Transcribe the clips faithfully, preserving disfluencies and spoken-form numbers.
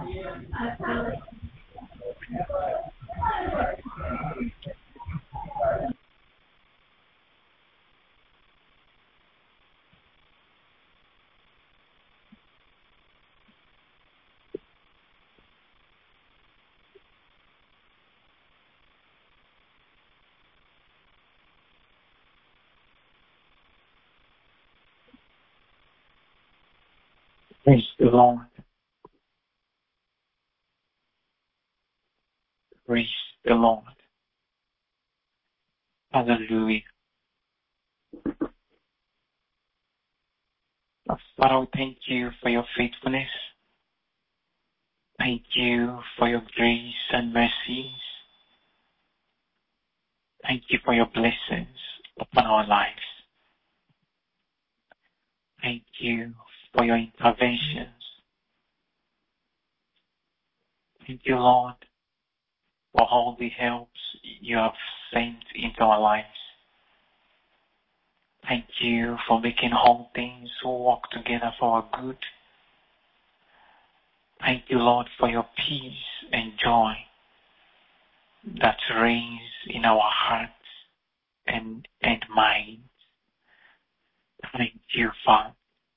Praise the Lord. Praise the Lord. Hallelujah. Father, we thank you for your faithfulness. Thank you for your grace and mercies. Thank you for your blessings upon our lives. Thank you for your interventions. Thank you, Lord, for all the helps you have sent into our lives. Thank you for making all things work together for our good. Thank you, Lord, for your peace and joy that reigns in our hearts and, and minds. Thank you, Father.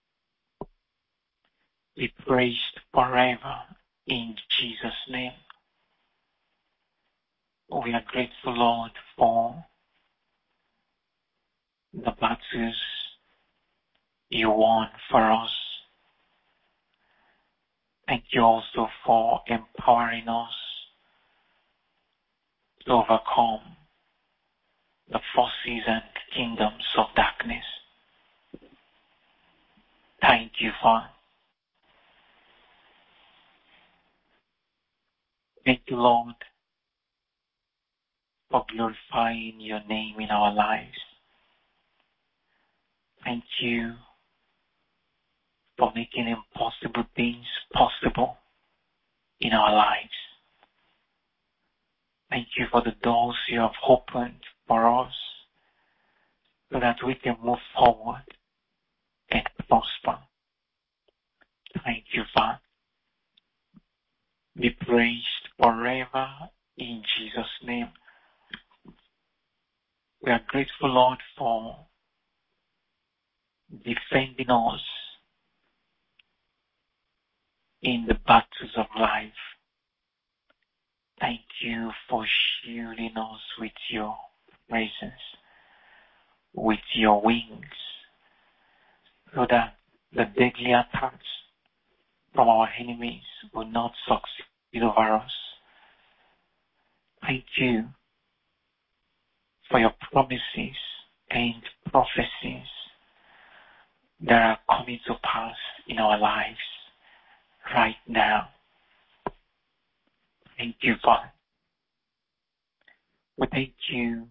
Be praised forever in Jesus' name. We are grateful, Lord, for the battles you won for us. Thank you also for empowering us to overcome the forces and kingdoms of darkness. Thank you, Father. Thank you, Lord, for glorifying your name in our lives. Thank you for making impossible things possible in our lives. Thank you for the doors you have opened for us so that we can move forward and prosper. Thank you, Father. Be praised forever in Jesus' name. We are grateful, Lord, for defending us in the battles of life. Thank you for shielding us with your presence, with your wings, so that the deadly attacks from our enemies will not succeed over us. Thank you for your promises and prophecies that are coming to pass in our lives right now. Thank you, Father. We thank you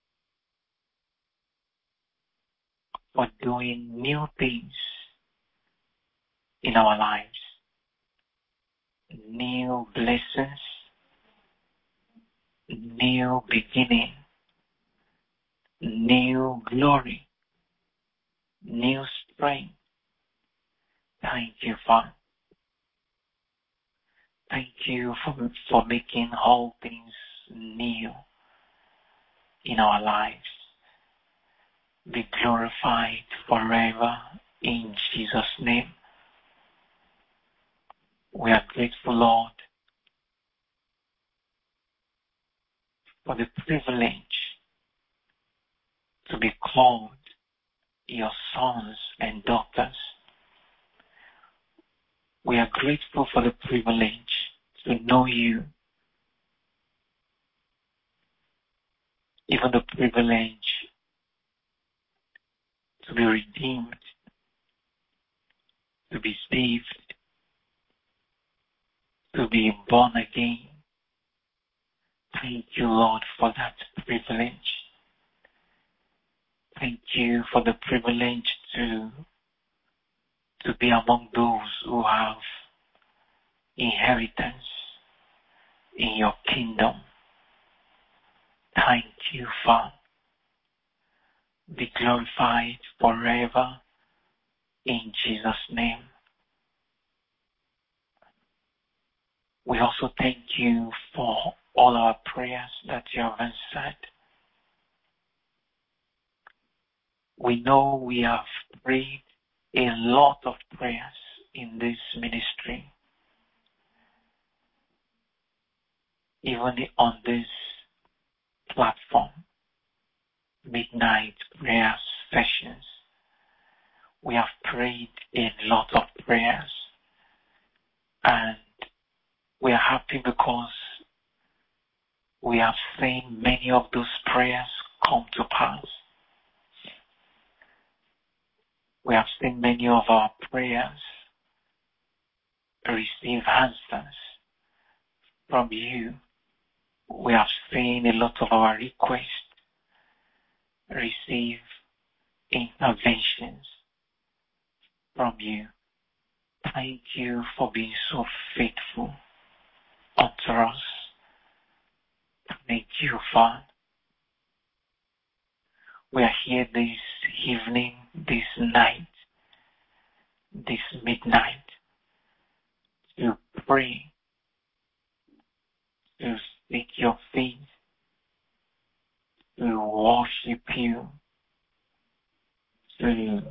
for doing new things in our lives. New blessings, new beginning, new glory, new strength. Thank you, Father. Thank you for, for making all things new in our lives. Be glorified forever in Jesus' name. We are grateful, Lord, for the privilege to be called your sons and daughters. We are grateful for the privilege to know you, even the privilege to be redeemed, to be saved, to be born again. Thank you, Lord, for that privilege. Thank you for the privilege to, to be among those who have inheritance in your kingdom. Thank you, Father. Be glorified forever in Jesus' name. We also thank you for all our prayers that you have answered. We know we have prayed a lot of prayers in this ministry, even on this platform, midnight prayer sessions. We have prayed a lot of prayers, and we are happy because we have seen many of those prayers come to pass. We have seen many of our prayers receive answers from you. We have seen a lot of our requests receive interventions from you. Thank you for being so faithful unto us. Thank you, Father. We are here this evening, this night, this midnight, to pray, to seek your face, to worship you, to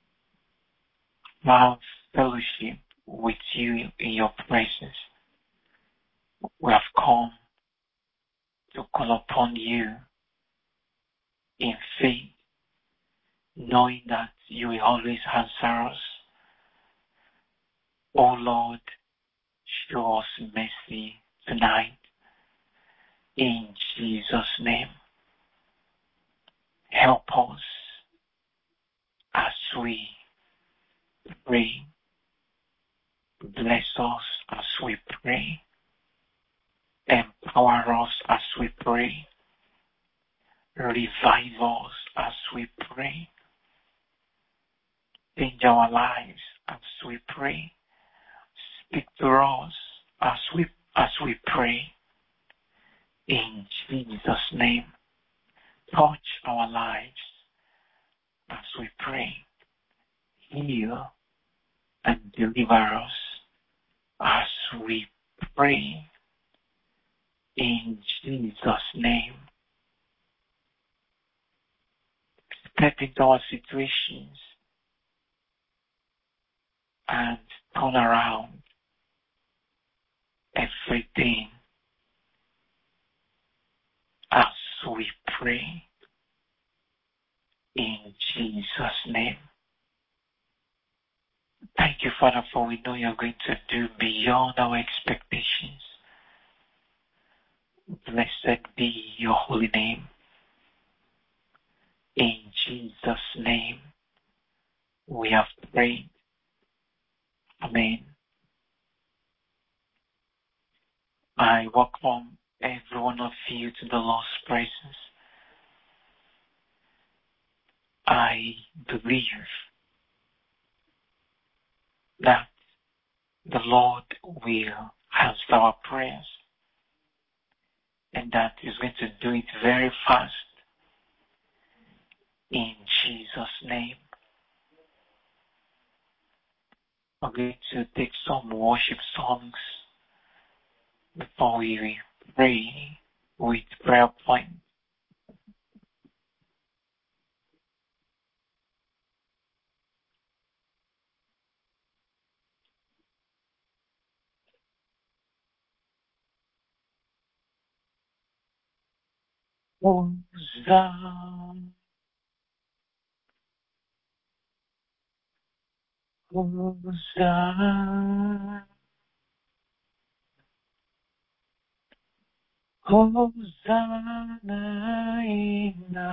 have fellowship with you in your presence. We have come to call upon you in faith, knowing that you will always answer us. Oh Lord, show us mercy tonight. In Jesus' name, help us as we pray. Bless us as we pray. Empower us as we pray. Revive us as we pray. Change our lives as we pray. Speak to us as we as we pray. In Jesus' name, touch our lives as we pray. Heal and deliver us as we pray. In Jesus' name, step into our situations and turn around everything as we pray. In Jesus' name. Thank you, Father, for we know you're going to do beyond our expectations. Blessed be your holy name. In Jesus' name, we have prayed. Amen. I welcome every one of you to the Lord's presence. I believe that the Lord will answer our prayers, and that He's going to do it very fast. In Jesus' name. I'm going to take some worship songs before we pray with prayer point. Hosanna, Hosanna, Hosanna in the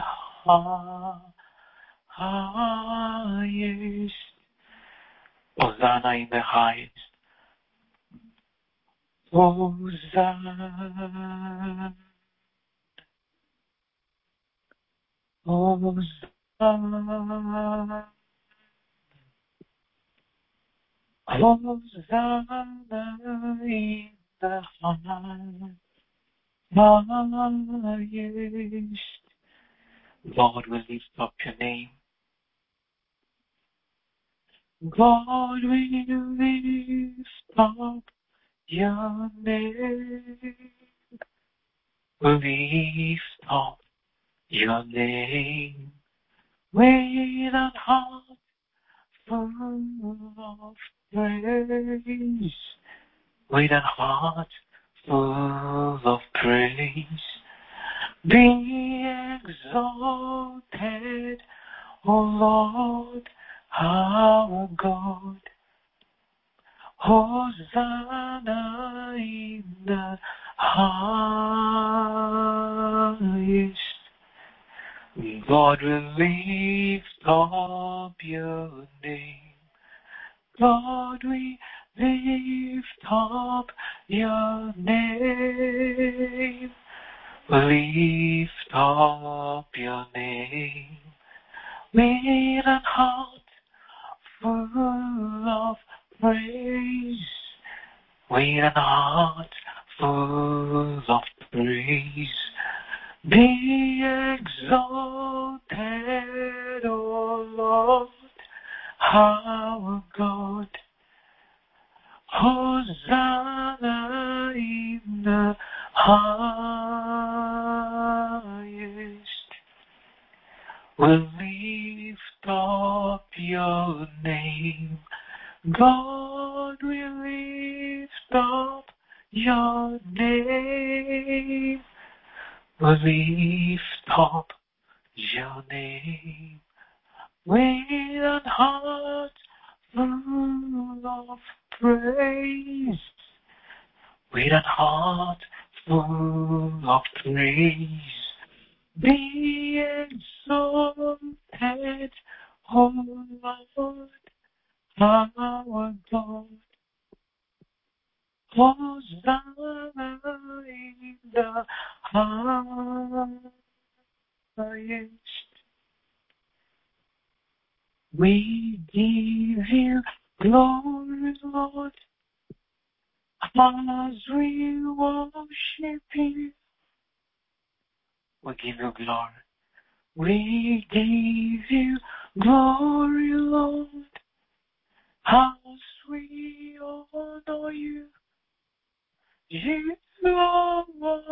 highest. Hosanna in the highest. Hosanna. Hosanna. Hosanna in the highest. Lord, we lift up your name. God, we lift up your name. Lift up your name. With a heart full of praise. With a heart full of praise. Be exalted, O Lord, our God. Hosanna in the highest. God will lift up your name. God, we lift up your name. Lift up your name. With a heart full of praise. With a heart full of praise. Be exalted, O Lord, our God. Hosanna in the highest. We'll lift up your name. God, we lift up your name. We'll lift up your name. With a heart full of praise. With a heart full of praise. Be exalted, O Lord, our God. Hosanna in the highest. We give you glory, Lord, as we worship you. We give you glory. We give you glory, Lord, as we honor you. You are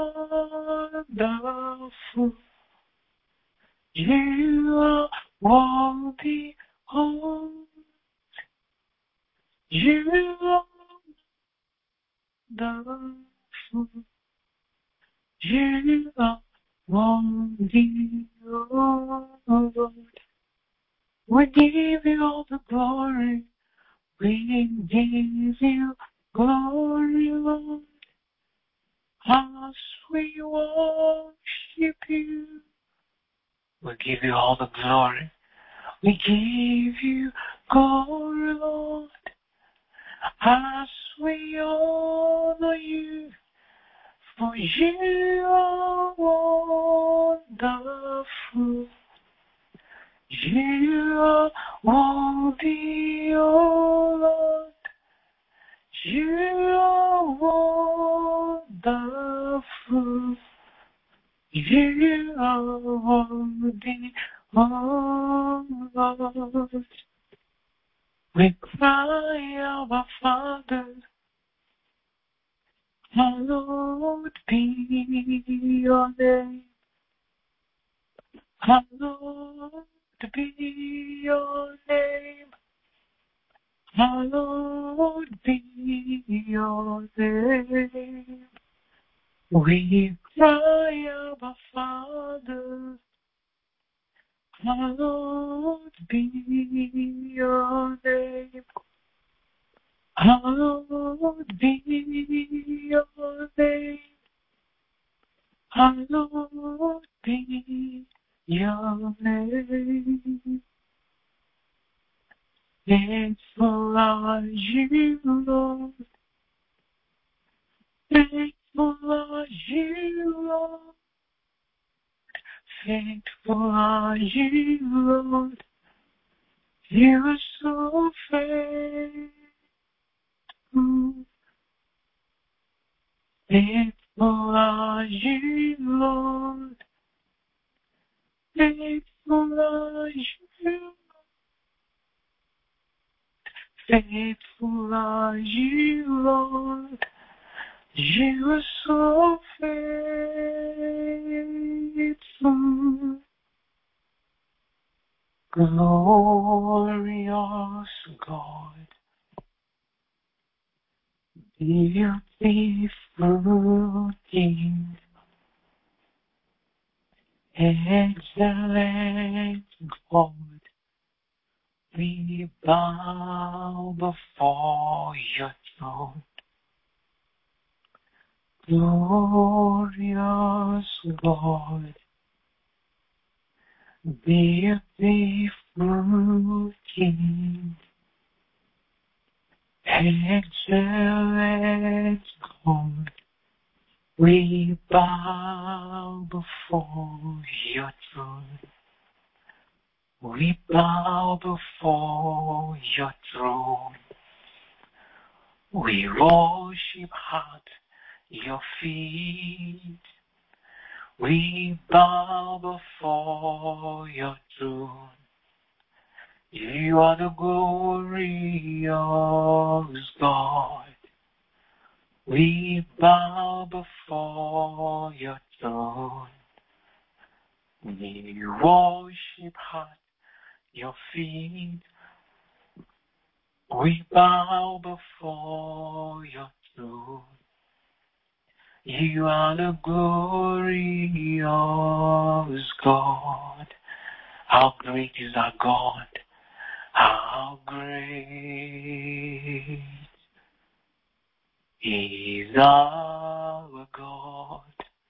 wonderful. You are worthy of. You are wonderful. You are worthy of. We give you all the glory. We give you glory, Lord, as we worship you. We give you all the glory. We give you glory, Lord, as we honor you. For you are wonderful. You are worthy, O Lord. You are wonderful. You are worthy, O Lord. We cry, our Father, hallowed be your name. Hallowed be your name. Hallowed be your name. We cry, our Father, hallowed be your name. Hallowed be your name. Hallowed be your name. Faithful are you, Lord. Faithful are you, Lord. Faithful are you, Lord. You are so faithful. Faithful are you, Lord. Faithful are you. Faithful are you, Lord. You are so faithful, glorious God, beautiful King, excellent God. We bow before your throne, glorious God, beautiful King, excellent God. We bow before your throne. We bow before your throne. We worship at your feet. We bow before your throne. You are the glorious God. We bow before your throne. We worship at your feet. We bow before your throne. You are the glorious God. How great is our God? How great is our God?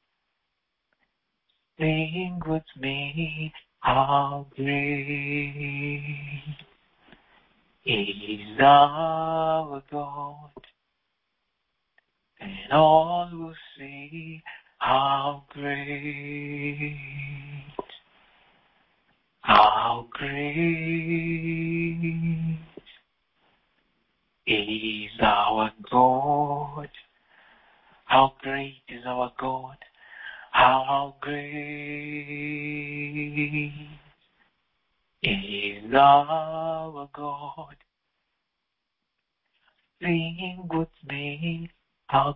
Sing with me, how great is our God, and all will see how great, how great is our God. How great is our God. How great is our God. Sing with me, how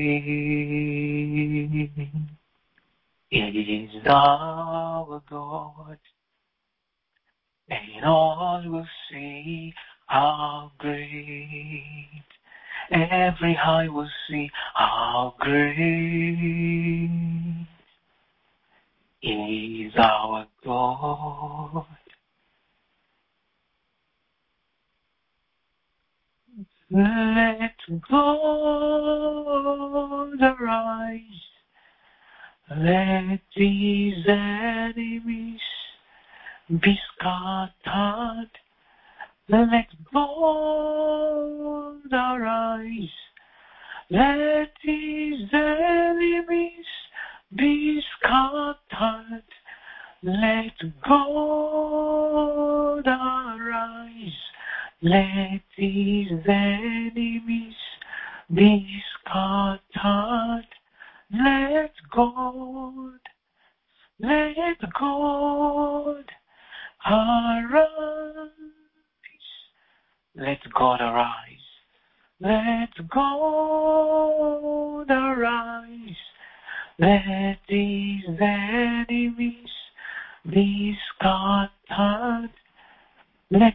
great is our God. And all will see how great. Every eye will see how great is our God. Let God arise. Let his enemies be scattered. Let God arise. Let his enemies be scattered. Let God arise. Let his enemies be scattered. Let God, let God arise. Let God arise. Let God arise. Let his enemies be scattered. Let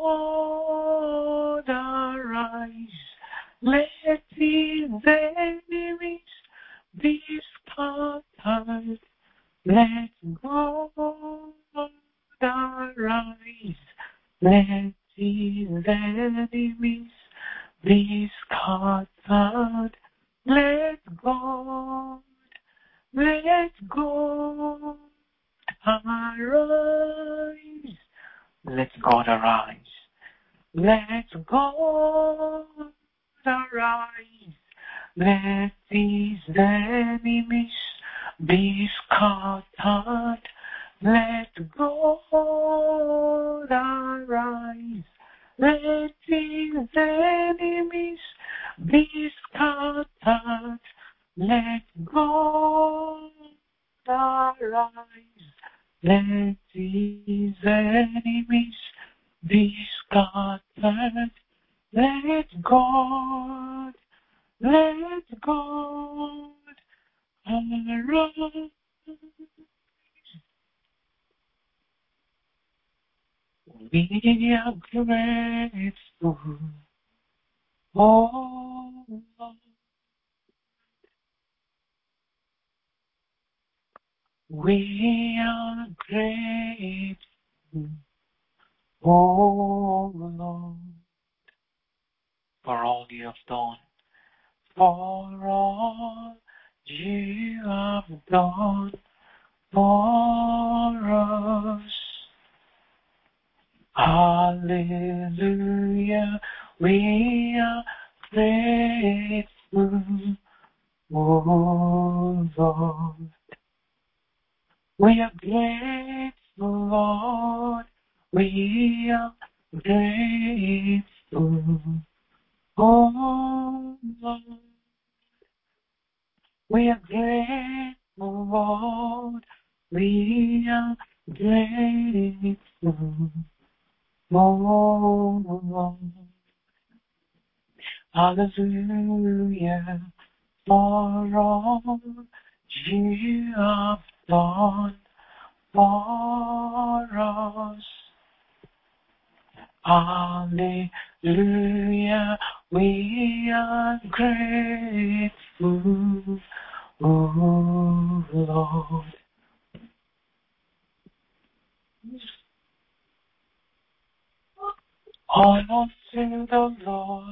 God arise. Let his enemies be scattered. Let God arise. Let his enemies be scattered. Let God, let God arise. Let God arise. Let God arise. Let his enemies be scattered. Let God arise. Let his enemies be scattered. Let God arise. Let his enemies be scattered. Let God, let God We are grateful, oh Lord. We are grateful, oh Lord, for all you have done, for all you have done for us. Hallelujah, we are grateful, oh Lord. We are grateful, Lord. We are grateful, oh Lord. We are grateful, Lord. We are grateful, oh Lord. Hallelujah, for all you have done for us. Hallelujah, we are grateful, oh Lord. All to the Lord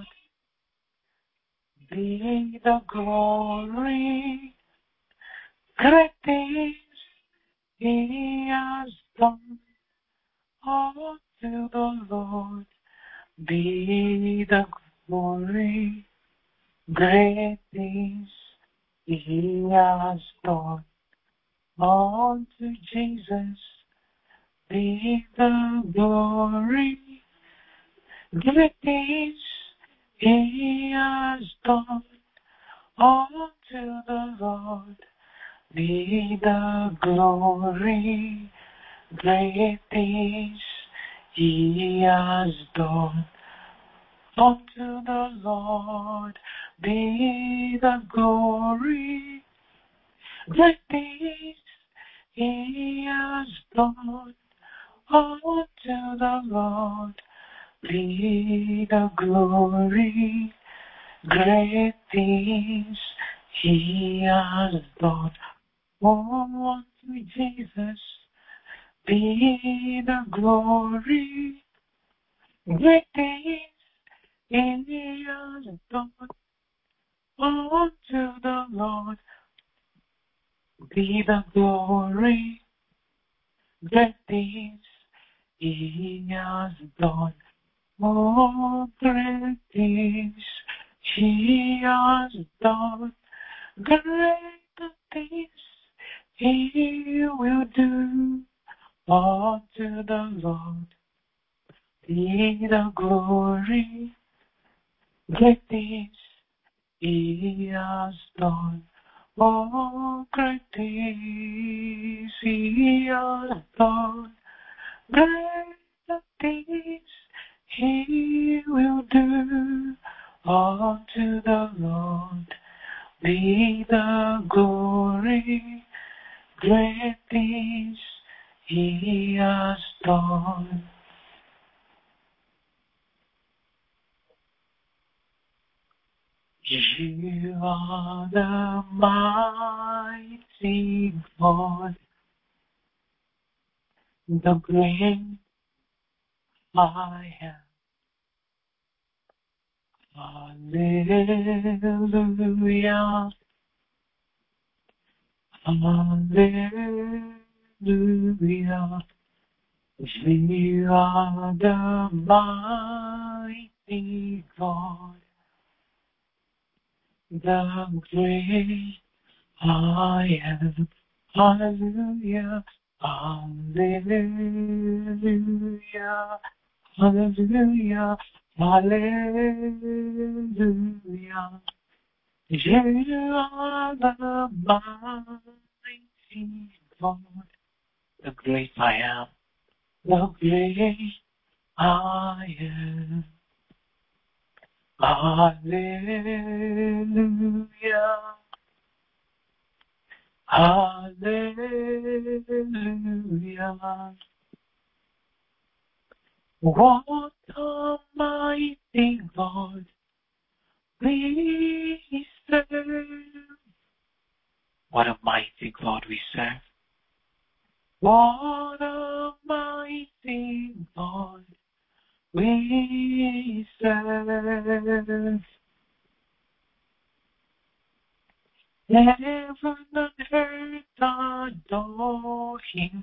be the glory, great things He has done. All to the Lord be the glory, great things He has done. All to Jesus be the glory, great things He has done. All to the Lord be the glory, great things He has done. Unto the Lord be the glory, great things He has done. Unto the Lord be the glory, great things He has done. Oh, unto Jesus be the glory, great things He has done. Unto the Lord be the glory, great things He has done. Oh, great things He has done. Great things He will do. Unto the Lord be the glory, great things He has done. Oh, great things He has done. Great things He will do. Unto the Lord be the glory, great things He has done. You are the mighty God, the great I am. Hallelujah, hallelujah. You are the mighty God, the great I am. Hallelujah, hallelujah, hallelujah, hallelujah. You are the mighty God, the great I am, the great I am. Hallelujah, hallelujah. What a mighty God we serve. What a mighty God we serve. What a mighty God we serve. Heaven and earth adore him.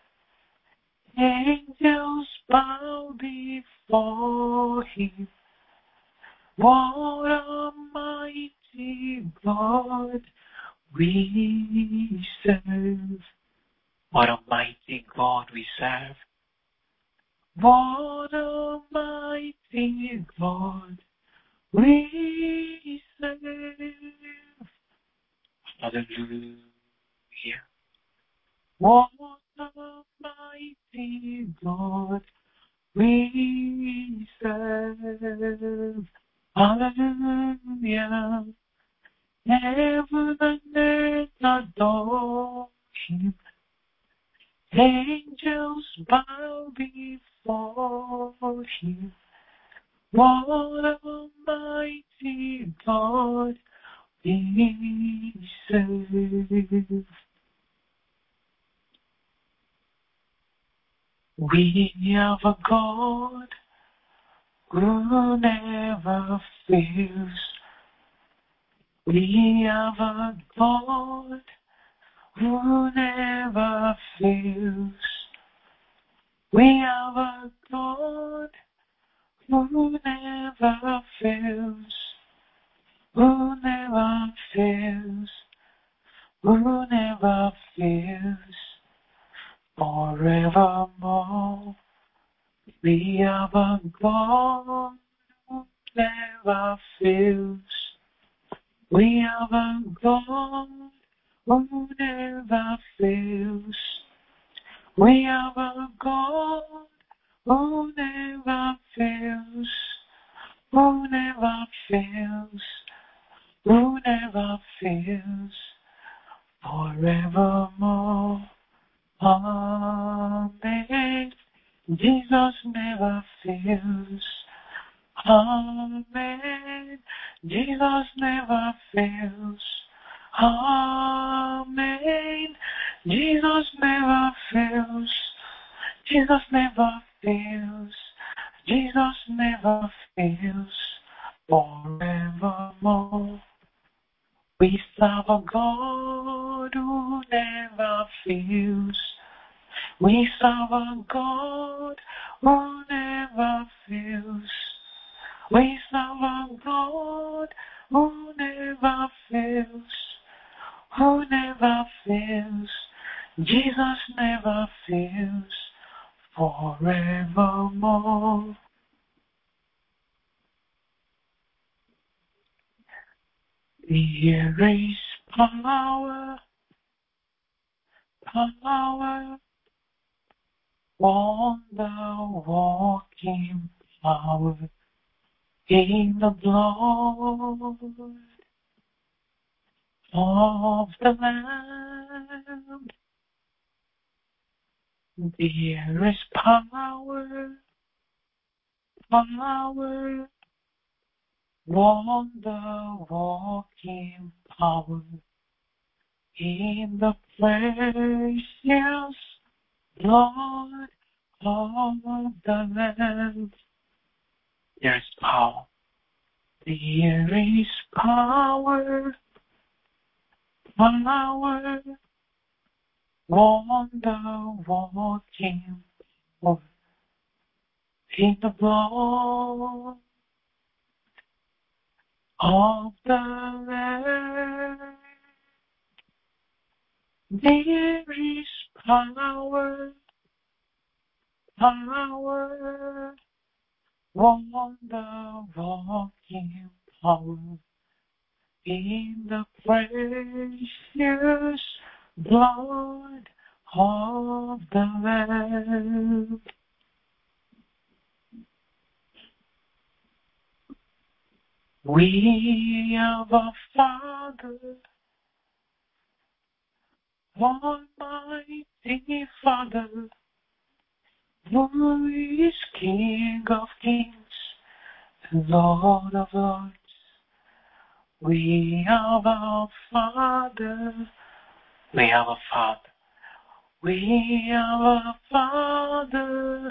Angels bow before him. What a mighty God we serve. What a mighty God we serve. What a mighty God we serve. Hallelujah. What a mighty God we serve. Hallelujah. Heaven and earth adore him. Angels bow before him. What a mighty God we serve. We have a God who never fails. We have a God who never fails. We have a God who never fails. Who never fails. Who never fails. Forevermore. We have a God who never fails. We have a God who never fails. We have a God who never fails. Who never fails. Who never fails. Forevermore. Amen. Jesus never fails. Amen. Jesus never fails. Amen. Jesus never fails. Jesus never fails. Jesus never fails. Forevermore. We serve a God who never fails. We serve a God who never fails. We serve a God who never fails. Who never fails. Jesus never fails. Forevermore. There is power, power, wonder-working power in the blood of the Lamb. There is power, power, wonder-working power in the precious blood of the Lamb. There is power. There is power, power, wonder-working power in the blood of the Lamb. There is power, power, wonder-working power in the precious blood of the Lamb. We have a Father, Almighty Father. who is King of Kings and Lord of Lords. We have our Father. We have a Father. We have a Father,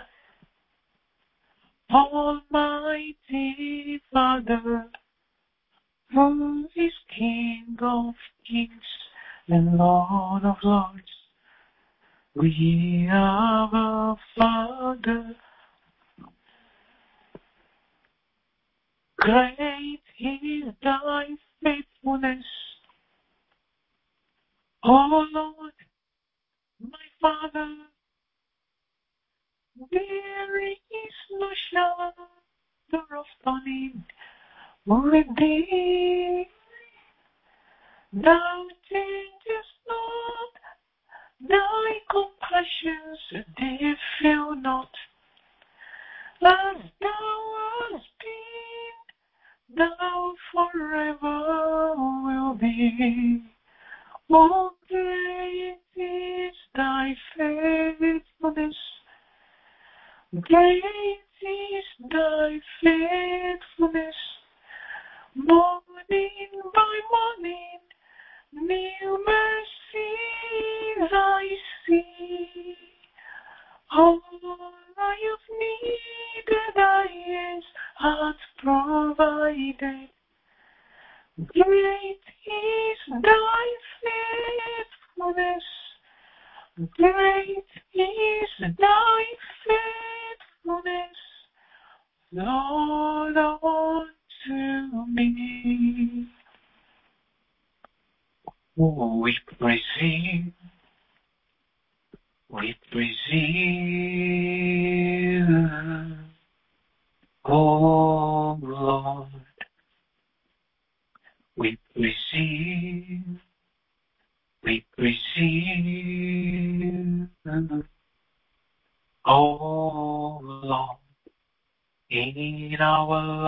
Almighty Father, who is King of Kings and Lord of Lords. We have a Father. Great is thy faithfulness, O Lord, my Father. There is no shadow of turning with thee. Thou changest not, thy compassions they fail not. As thou hast been, thou forever will be. Oh, great is thy faithfulness. Great is thy faithfulness. Morning by morning, new mercies I see. All I have needed, thy hands hath provided. Great is thy faithfulness. Great is thy faithfulness, Lord, unto me. Oh, we praise Him. We praise Him. Oh, Lord. We praise Him. We praise Him. Oh, Lord. In our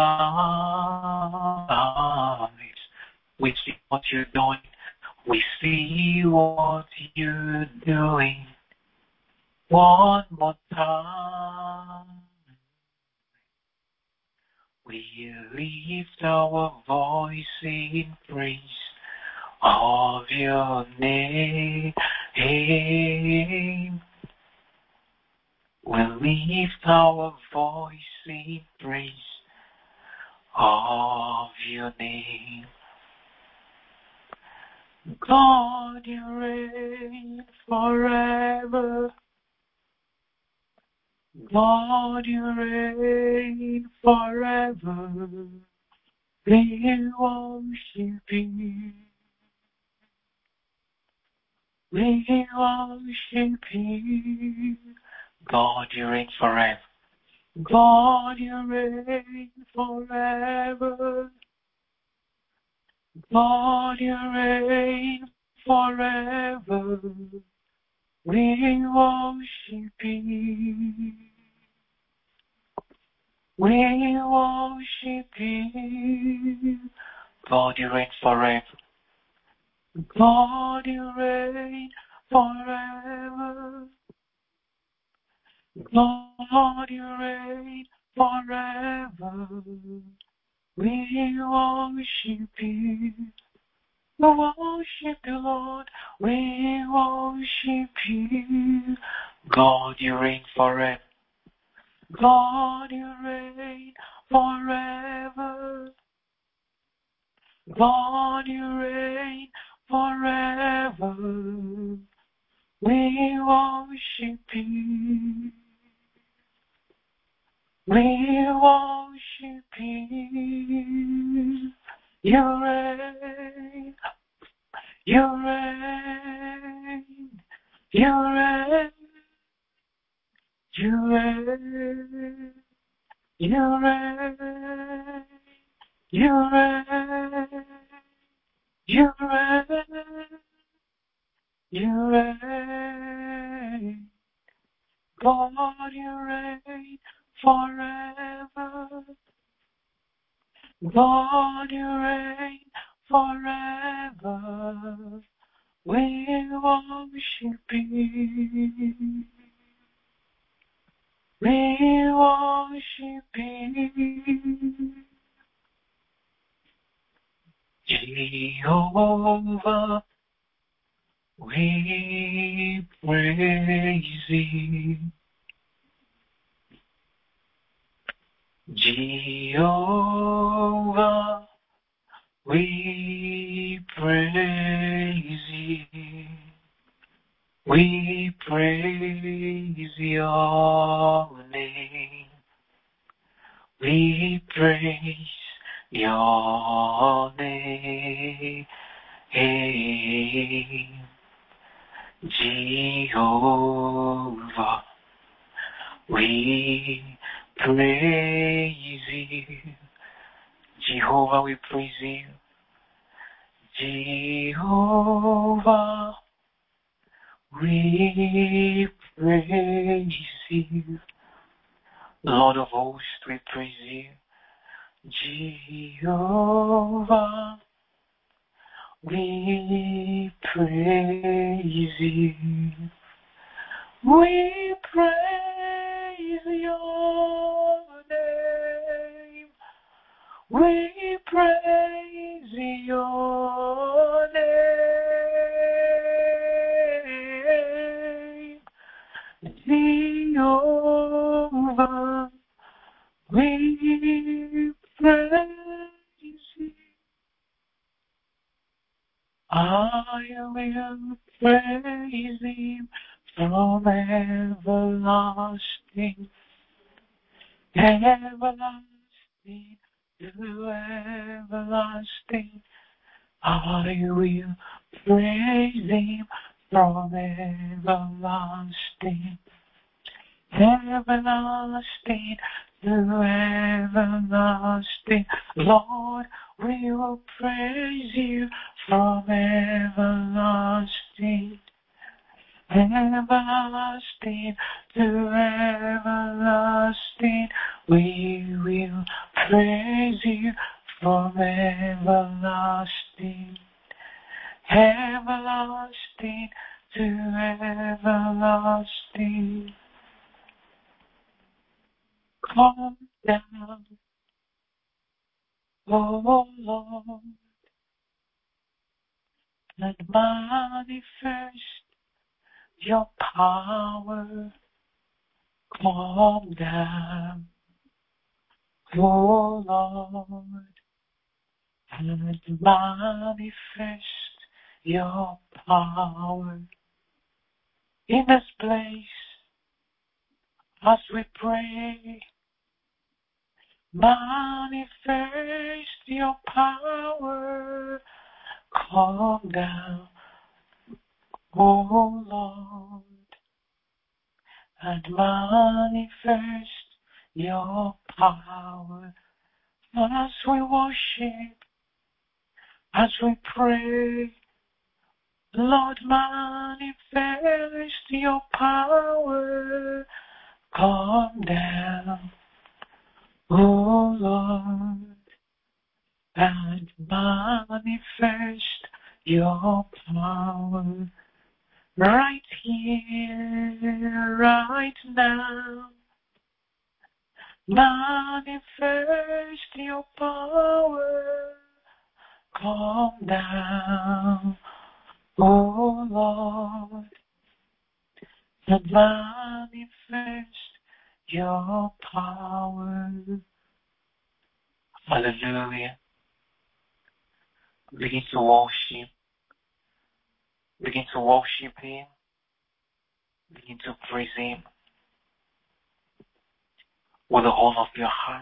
lives, we see what you're doing. We see what you're doing. One more time. We lift our voice in praise of your name. We lift our voice in praise of your name. God, you reign forever. God, you reign forever. We worship you. We worship you. God, you reign forever. God, you reign forever. God, you reign forever. We worship you. We worship you. God, you reign forever. God, you reign forever. God, you reign forever. We worship you. We worship you, Lord. We worship you. God, you reign forever. God, you reign forever. God, you reign forever. We worship you. We worship you. You reign. You reign. You reign. You reign. You reign. You reign. You reign. You reign. God, you reign forever. God, you reign forever. We worship you. worshiping Jehovah, we praise you. Jehovah, we praise you. We praise your name. We praise your name. Jehovah, we praise you. Jehovah, we praise you. Jehovah, we praise you. Lord of hosts, we praise you. Jehovah, we praise you. We praise your name. We praise your name. Jehovah, we praise you. I will praise him from everlasting, everlasting to everlasting. I will praise him from everlasting, everlasting to everlasting. Lord, we will praise you from everlasting, everlasting to everlasting. We will praise you from everlasting, everlasting to everlasting. Come down, oh Lord, and manifest your power. Come down, oh Lord, and manifest your power in this place as we pray. Manifest your power. Come down, oh Lord, and manifest your power as we worship, as we pray. Lord, manifest your power. Come down, oh Lord, and manifest your power right here, right now. Manifest your power. Come down, oh Lord, and manifest your power. Hallelujah. Begin to worship. Begin to worship him. Begin to praise him with the whole of your heart,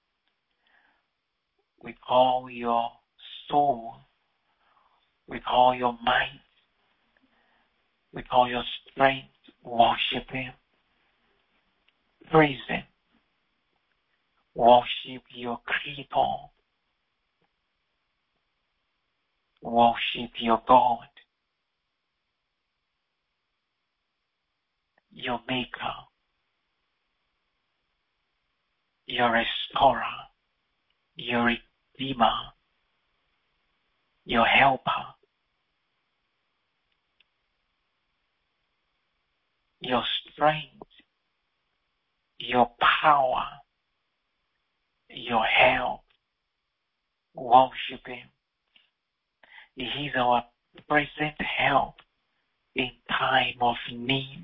with all your soul, with all your might, with all your strength. Worship him. Praise him. Worship your Creator. Worship your God, your Maker, your Restorer, your Redeemer, your Helper, your strength, your power, your help. Worship Him. He is our present help in time of need.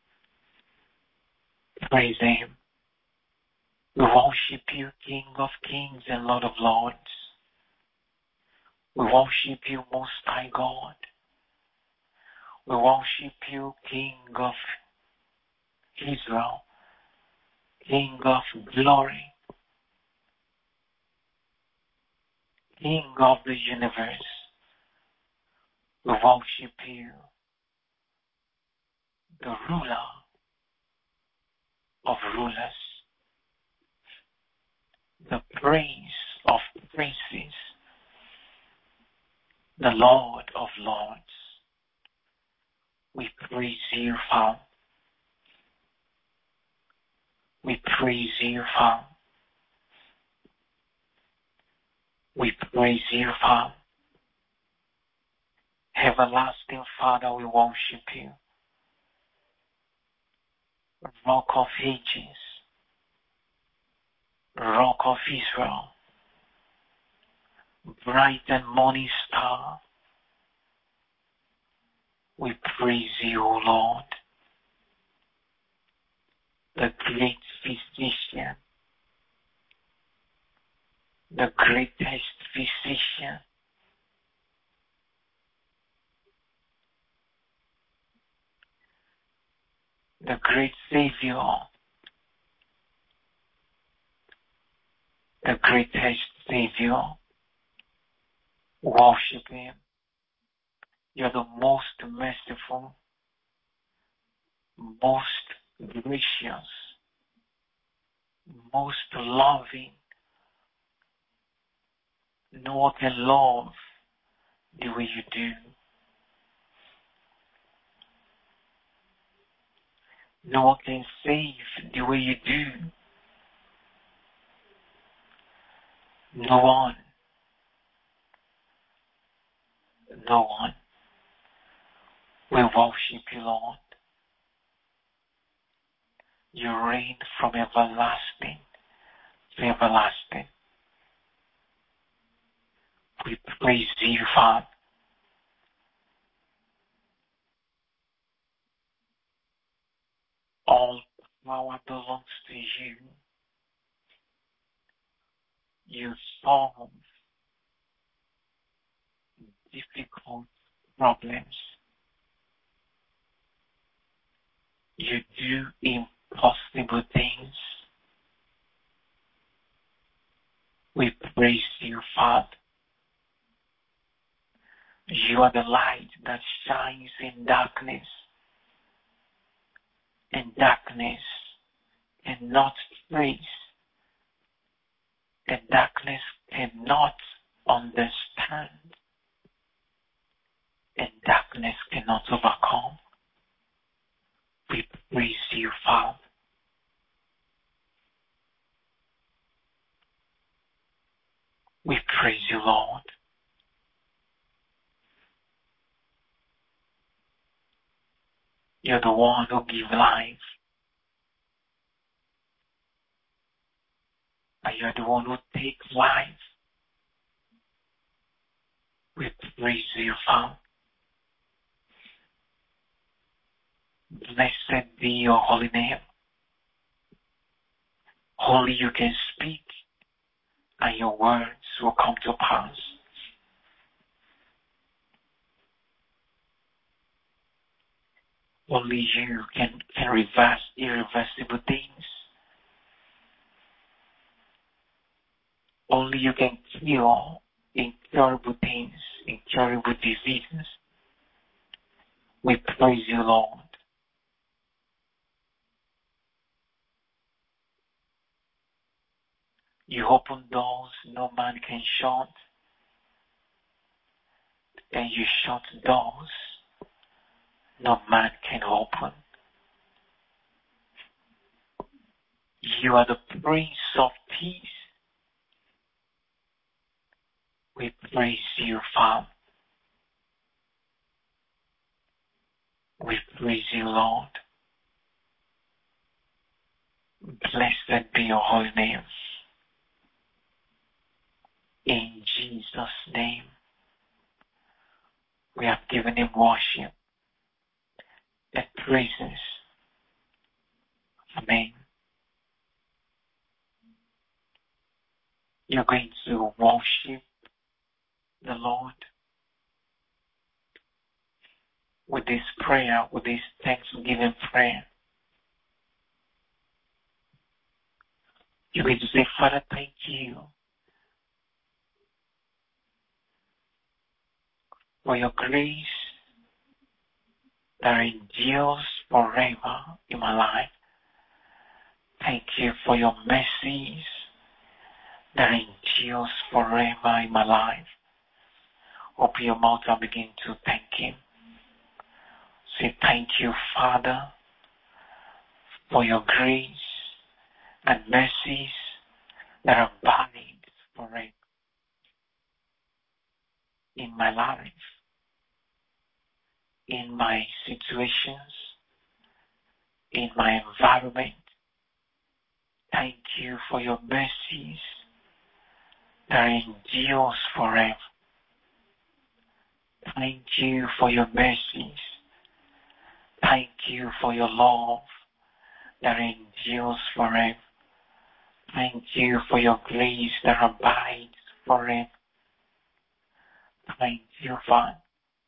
Praise Him. We worship you, King of Kings and Lord of Lords. We worship you, Most High God. We worship you, King of Israel, King of glory, King of the universe. We worship you, the ruler of rulers, the prince of princes, the Lord of lords. We praise you, Father. We praise you, Father. We praise you, Father. Everlasting Father, we worship you. Rock of ages, Rock of Israel, bright and morning star. We praise you, O Lord, the great physician, the greatest physician, the great Savior, the greatest Savior. Worship Him. You're the most merciful, most gracious, most loving. No one can love the way you do. No one can save the way you do. No one. No one. We worship you, Lord. You reign from everlasting to everlasting. We praise you, Father. All power belongs to you. You solve difficult problems. You do impossible things. We praise you, Father. You are the light that shines in darkness, and darkness cannot trace, and darkness cannot understand, and darkness cannot overcome. We praise you, Father. We praise you, Lord. You're the one who gives life. And you're the one who takes life. We praise you, Father. Blessed be your holy name. Only you can speak, and your words will come to pass. Only you can, can reverse irreversible things. Only you can cure incurable things, incurable diseases. We praise you, Lord. You open doors no man can shut, and you shut doors no man can open. You are the Prince of Peace. We praise you, Father. We praise you, Lord. Blessed be your holy name. In Jesus' name, we have given him worship and praises. Amen. You're going to worship the Lord with this prayer, with this thanksgiving prayer. You're going to say, Father, thank you for your grace that endures forever in my life. Thank you for your mercies that endures forever in my life. Open your mouth and begin to thank him. Say, thank you, Father, for your grace and mercies that abide forever in my life, in my situations, in my environment. Thank you for your mercies that endures forever. Thank you for your mercies. Thank you for your love that endures forever. Thank you for your grace that abides forever. Thank you, Father.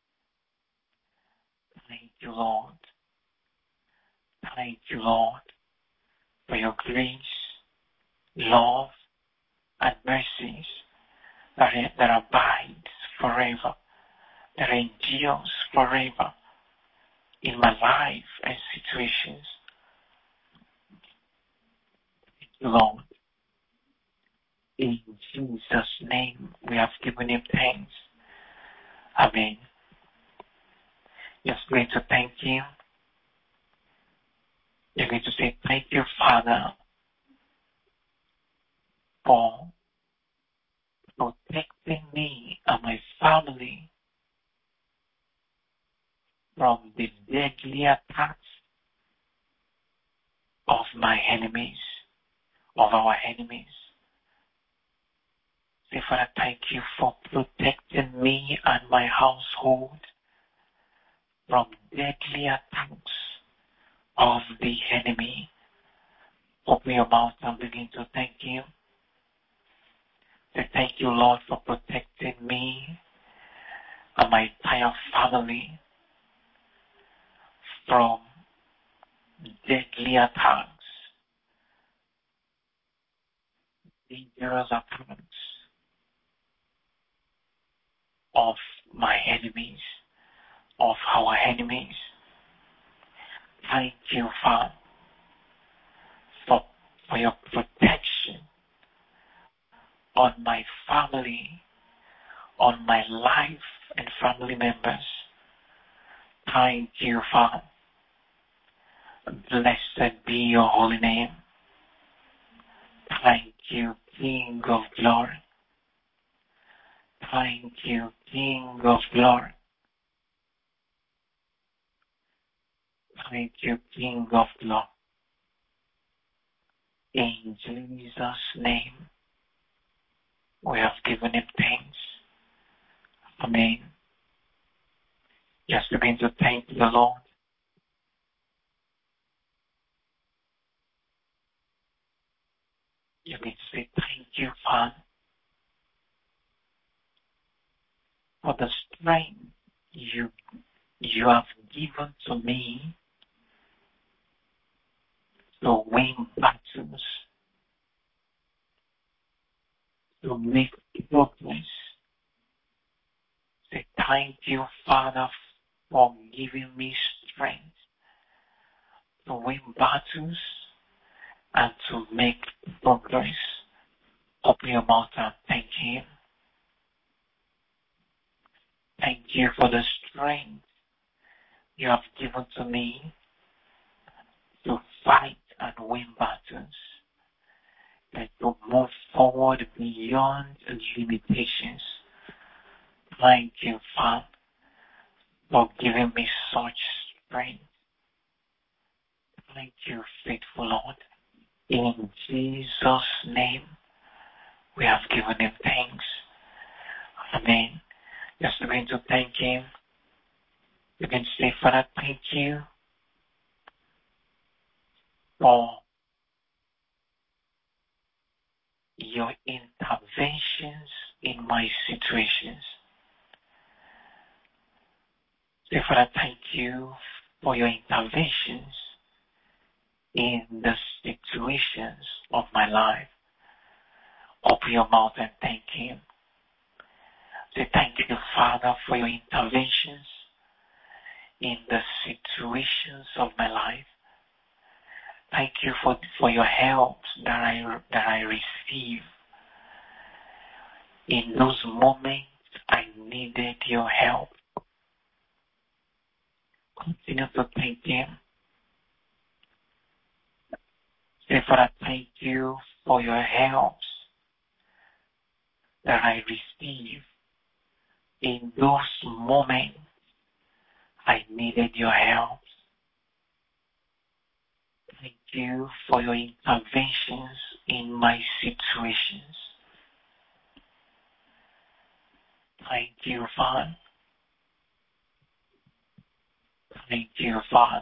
Thank you, Lord. Thank you, Lord, for your grace, love, and mercies that, that abides forever, that endures forever in my life and situations. Thank you, Lord. In Jesus' name, we have given him thanks. Amen. Just going to thank him. You're going to say, thank you, Father, for protecting me and my family from the deadly attacks of my enemies, of our enemies. Say, Father, thank you for protecting me and my household from deadly attacks of the enemy. Open your mouth and begin to thank him. Say, thank you, Lord, for protecting me and my entire family from deadly attacks, dangerous attacks of my enemies, of our enemies. Thank you, Father, for, for your protection on my family, on my life and family members. Thank you, Father. Blessed be your holy name. Thank you, King of glory. Thank you, King of glory. Thank you, King of glory. In Jesus' name, we have given him thanks. Amen. Just begin to thank the Lord. You can say, thank you, Father, for the strength you, you have given to me to win battles, to make progress. Say, thank you, Father, for giving me strength to win battles and to make progress. Open your mouth and thank him. Thank you for the strength you have given to me to fight and win battles and to move forward beyond limitations. Thank you, Father, for giving me such strength. Thank you, faithful Lord. In Jesus' name, we have given him thanks. Amen. Just begin to thank Him. You can say, Father, thank you for your interventions in my situations. Say, Father, thank you for your interventions in the situations of my life. Open your mouth and thank Him. Say, thank you, Father, for your interventions in the situations of my life. Thank you for, for your help that I, that I receive. In those moments, I needed your help. Continue to thank Him. Say, Father, thank you for your helps that I receive. In those moments, I needed your help. Thank you for your interventions in my situations. Thank you, Father. Thank you, Father.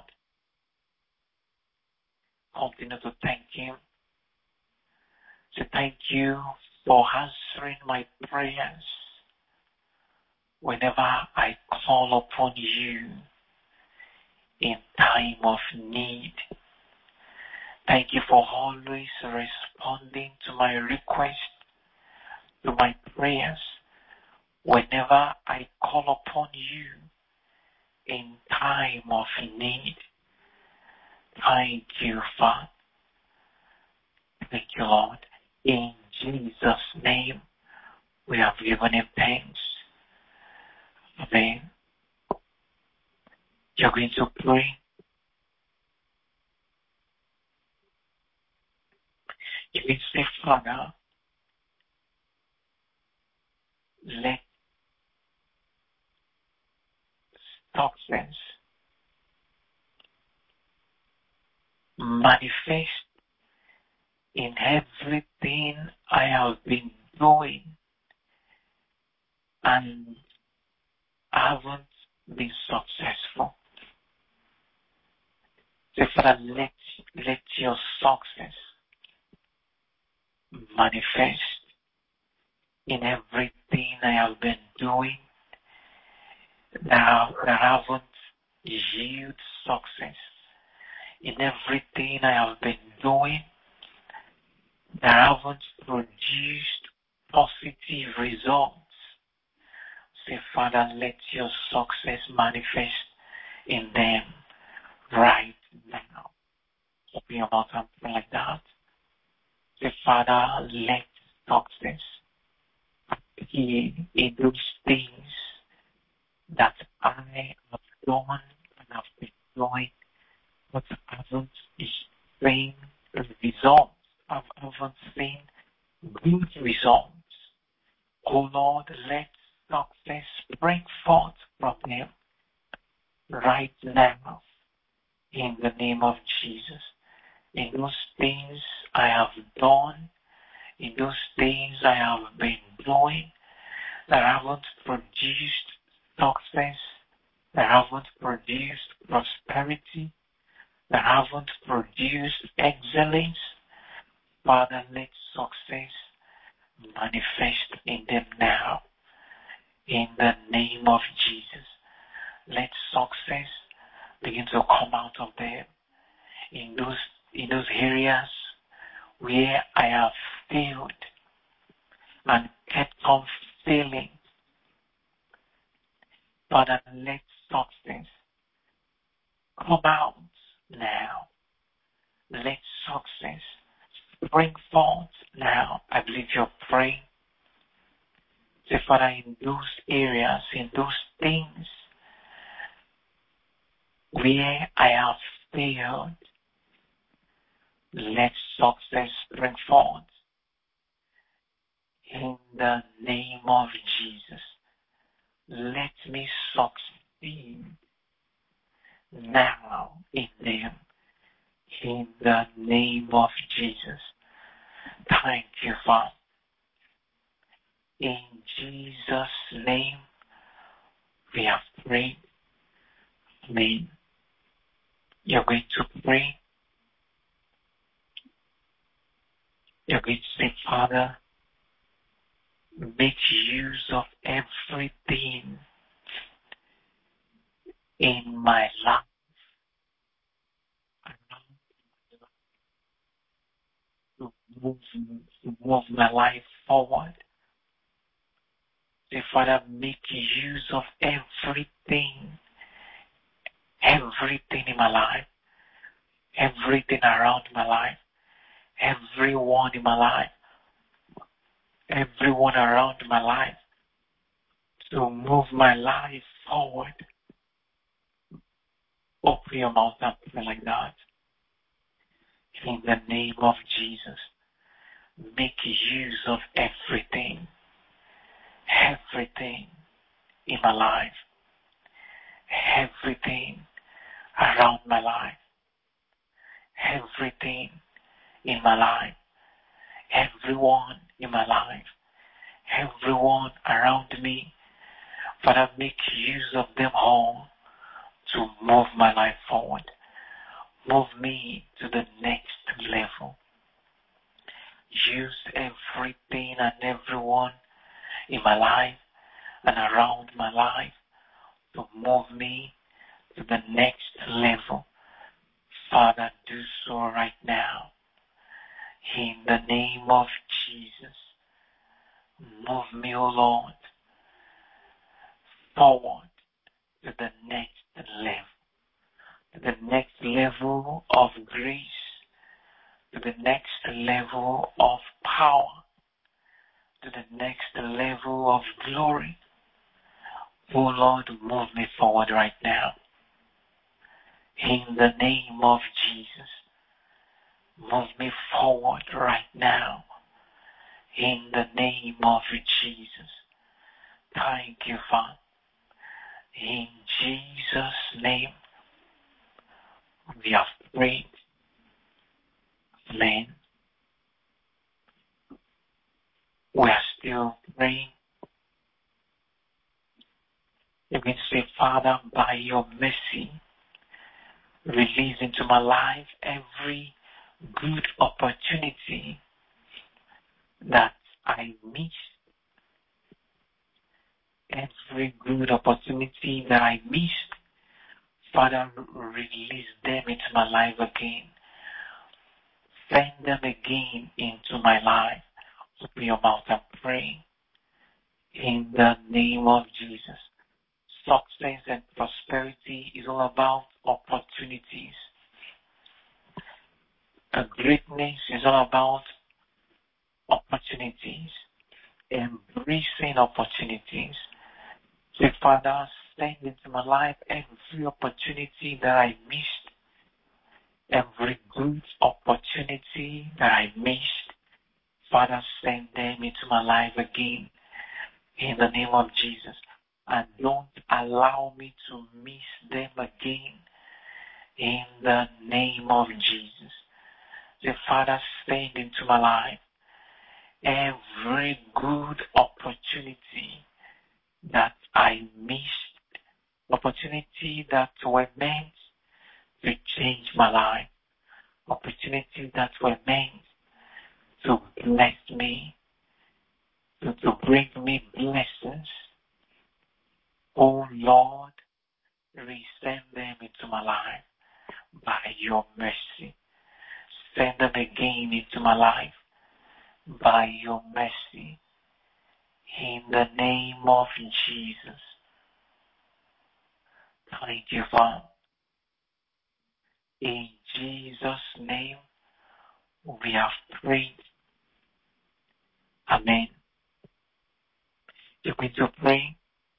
Continue to thank Him. So thank you for answering my prayers whenever I call upon you in time of need. Thank you for always responding to my request, to my prayers, whenever I call upon you in time of need. Thank you, Father. Thank you, Lord. In Jesus' name, we have given Him thanks. Amen. You're going to pray. You can say, Father, let success manifest in everything I have been doing and haven't been successful. So Father, let, let your success manifest in everything I have been doing that, that haven't yielded success. In everything I have been doing that haven't produced positive results. Say, Father, let your success manifest in them right now. Open your mouth and pray like that. Say, Father, let success appear in those things that I have done and have been doing, but haven't seen results. I haven't seen good results. Oh Lord, let success spring forth from them right now in the name of Jesus. In those things I have done, in those things I have been doing that haven't produced success, that haven't produced prosperity, that haven't produced excellence, Father, let success manifest in them now. In the name of Jesus, let success begin to come out of them in those in those areas where I have failed and kept on failing. Father, let success come out now. Let success spring forth now. I believe you're praying. Say, Father, in those areas, in those things where I have failed, let success spring forth. In the name of Jesus, let me succeed now in them. In the name of Jesus. Thank you, Father. In Jesus' name, we have prayed. Amen. You're going to pray. You're going to say, Father, make use of everything in my life. To move, to move my life forward. Say, Father, make use of everything, everything in my life, everything around my life, everyone in my life, everyone around my life, to move my life forward. Open your mouth and pray like that. In the name of Jesus, make use of everything, everything in my life, everything around my life, everything in my life, everyone in my life, everyone around me. Father, make use of them all to move my life forward. Move me to the next level. Use everything and everyone in my life and around my life to move me to the next level. Father, do so right now. In the name of Jesus, move me, O Lord, forward to the next level, to the next level of grace, to the next level of power, to the next level of glory. O Lord, move me forward right now. In the name of Jesus, move me forward right now. In the name of Jesus. Thank you, Father. In Jesus' name, we have prayed. Amen. We are still praying. You can say, Father, by your mercy, release into my life every good opportunity that I missed. Every good opportunity that I missed, Father, release them into my life again. Send them again into my life. Open your mouth and pray. In the name of Jesus. Success and prosperity is all about opportunities. And greatness is all about opportunities. Embracing opportunities. Say, Father, send into my life every opportunity that I missed, every good opportunity that I missed. Father, send them into my life again in the name of Jesus. And don't allow me to miss them again in the name of Jesus. Say, Father, send into my life every good opportunity that I missed, opportunity that were meant to change my life, opportunities that were meant to bless me, to, to bring me blessings. Oh Lord, resend them into my life by your mercy. Send them again into my life by your mercy. In the name of Jesus. Thank you, Father. In Jesus' name, we have prayed. Amen. You're going to pray.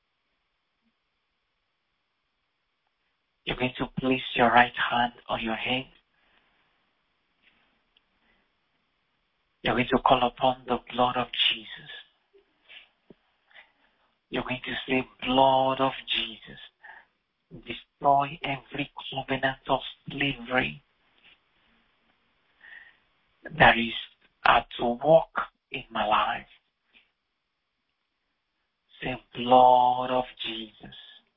You're going to place your right hand on your head. You're going to call upon the blood of Jesus. You're going to say, blood of Jesus, destroy every covenant of slavery that is at work in my life. Say, blood of Jesus,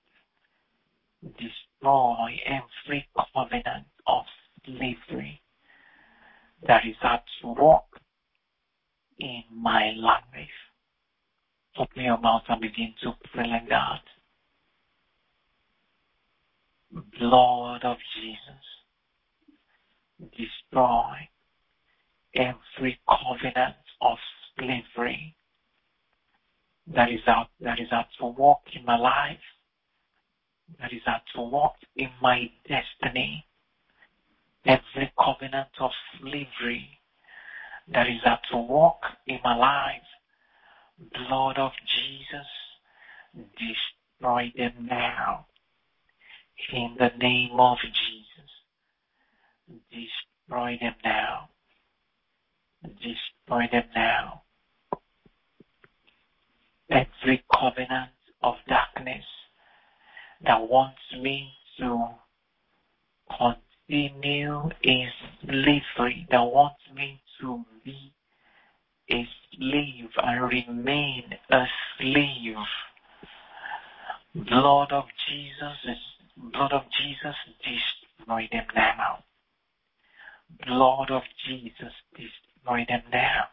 destroy every covenant of slavery that is at work in my life. Open your mouth and begin to pray like that. Blood of Jesus, destroy every covenant of slavery that is out that is at work in my life, that is at work in my destiny. Every covenant of slavery that is at work in my life, blood of Jesus, destroy them now. In the name of Jesus, destroy them now. Destroy them now. Every covenant of darkness that wants me to continue in slavery, that wants me to be a slave and remain a slave. Blood of Jesus, blood of Jesus, destroy them now. Blood of Jesus, destroy them now.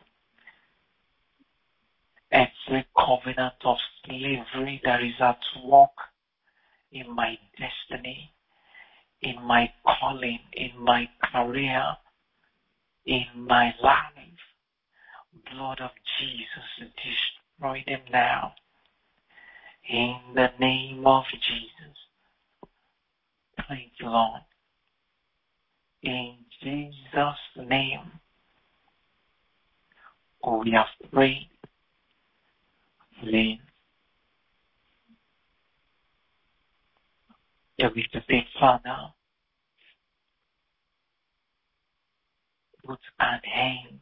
Every covenant of slavery that is at work in my destiny, in my calling, in my career, in my life, blood of Jesus, destroy them now. In the name of Jesus. Thank you, Lord. In Jesus' name, we have prayed. Amen. You're going to say, Father, put an end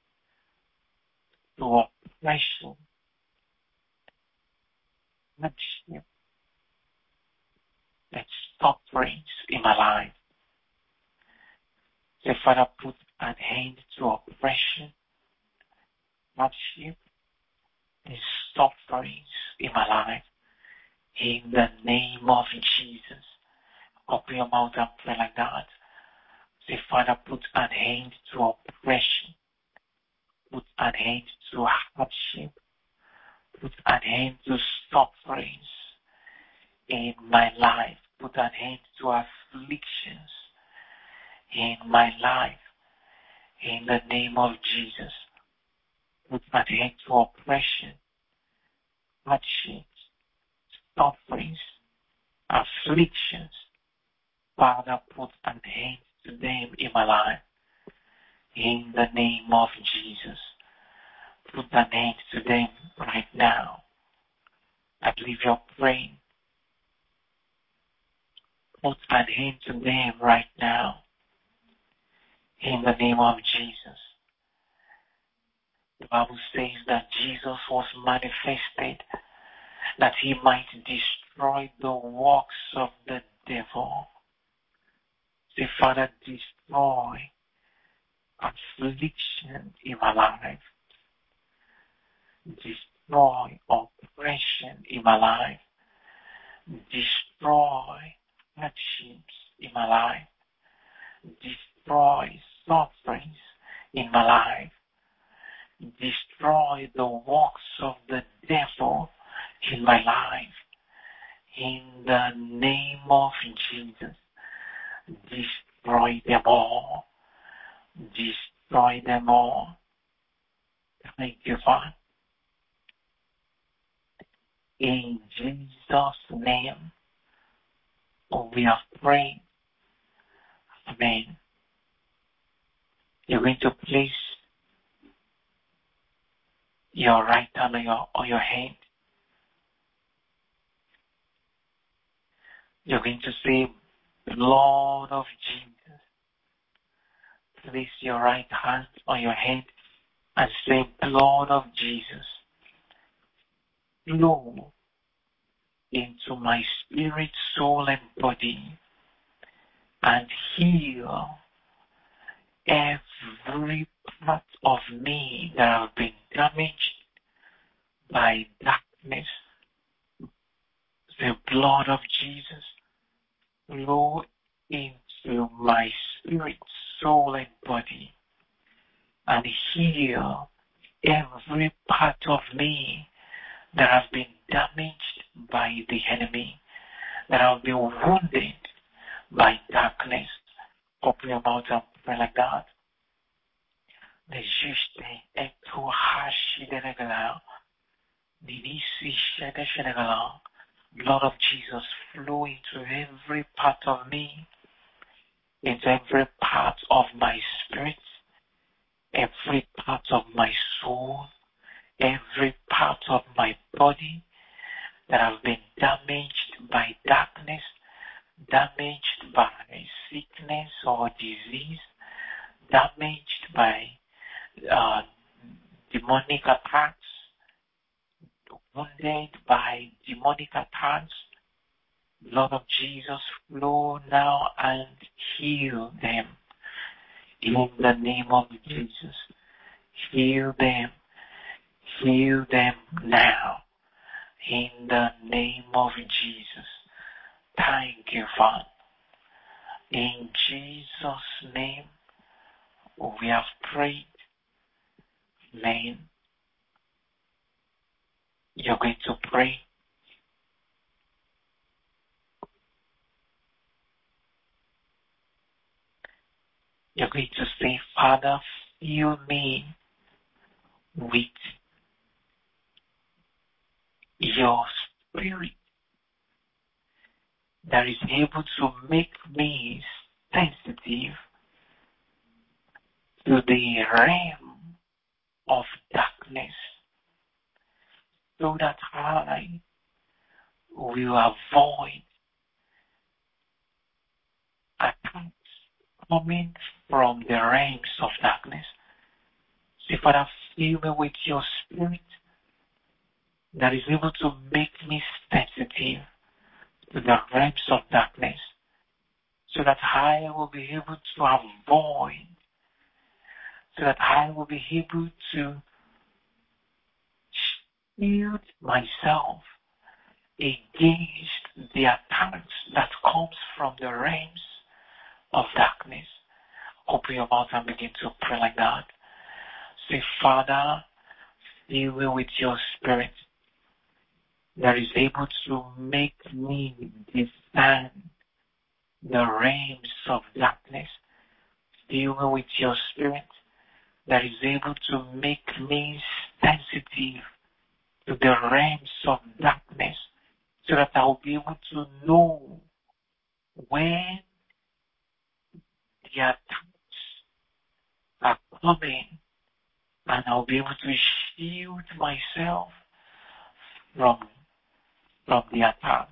to oppression, hardship, and sufferings in my life. Say, Father, put an end to oppression, hardship, and sufferings in my life. In the name of Jesus. Open your mouth and pray like that. Say, Father, put an end to oppression. Put an end to hardship. Put an end to sufferings in my life. Put an end to afflictions in my life. In the name of Jesus. Put an end to oppression, hardships, sufferings, afflictions. Father, put an end to them in my life. In the name of Jesus. Put an end to them right now. I believe you're praying. Put an end to them right now. In the name of Jesus. The Bible says that Jesus was manifested that he might destroy the works of the devil. Say, Father, destroy affliction in my life. Destroy oppression in my life. Destroy hardships in my life. Destroy sufferings in my life. Destroy the works of the devil in my life. In the name of Jesus, destroy them all. Destroy them all. Thank you, Father. In Jesus' name, we have prayed. Amen. You're going to place your right hand on your, on your head. You're going to say, Lord of Jesus. Place your right hand on your head and say, Lord of Jesus, flow into my spirit, soul, and body and heal every part of me that have been damaged by darkness, the blood of Jesus flow into my spirit, soul, and body and heal every part of me that has been damaged by the enemy, that have been wounded by darkness. Open your mouth and pray like that. Blood of Jesus flow into every part of me, into every part of my spirit, every part of my soul, every part of my body that have been damaged by darkness, damaged by sickness or disease, damaged by uh, demonic attacks, wounded by demonic attacks. Blood of Jesus, flow now and heal them. In the name of Jesus, heal them. Heal them now. In the name of Jesus. Thank you, Father. In Jesus' name, we have prayed. Amen. You're going to pray. You're going to say, Father, fill me with your spirit that is able to make me sensitive to the realm of darkness, so that I will avoid attacks coming from the realms of darkness. Say, Father, fill me with your spirit that is able to make me sensitive to the realms of darkness, so that I will be able to avoid, so that I will be able to shield myself against the attacks that comes from the realms of darkness. Open your mouth and begin to pray like that. Say, Father, fill me with your spirit that is able to make me discern the realms of darkness. Fill me with your spirit that is able to make me sensitive to the realms of darkness, so that I will be able to know when the attacks are coming, and I'll be able to shield myself from, from the attacks.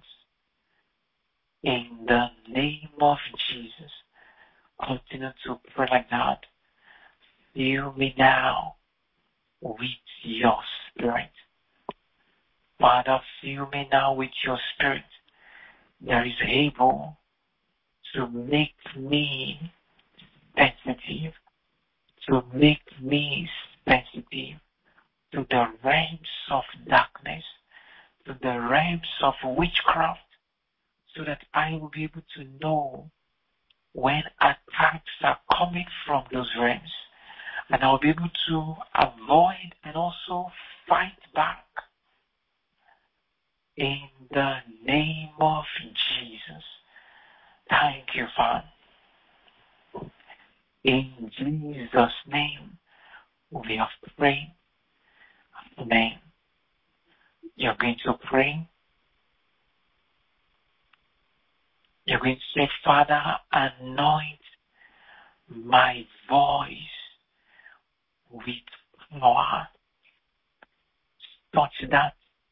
In the name of Jesus, continue to pray like that. Fill me now with your spirit. Father, fill me now with your spirit that is able to make me sensitive, to make me sensitive to the realms of darkness, to the realms of witchcraft, so that I will be able to know when attacks are coming from those realms, and I'll be able to avoid and also fight back. In the name of Jesus. Thank you, Father. In Jesus' name, we have prayed. Amen. You're going to pray. You're going to say, Father, anoint my voice with power, such that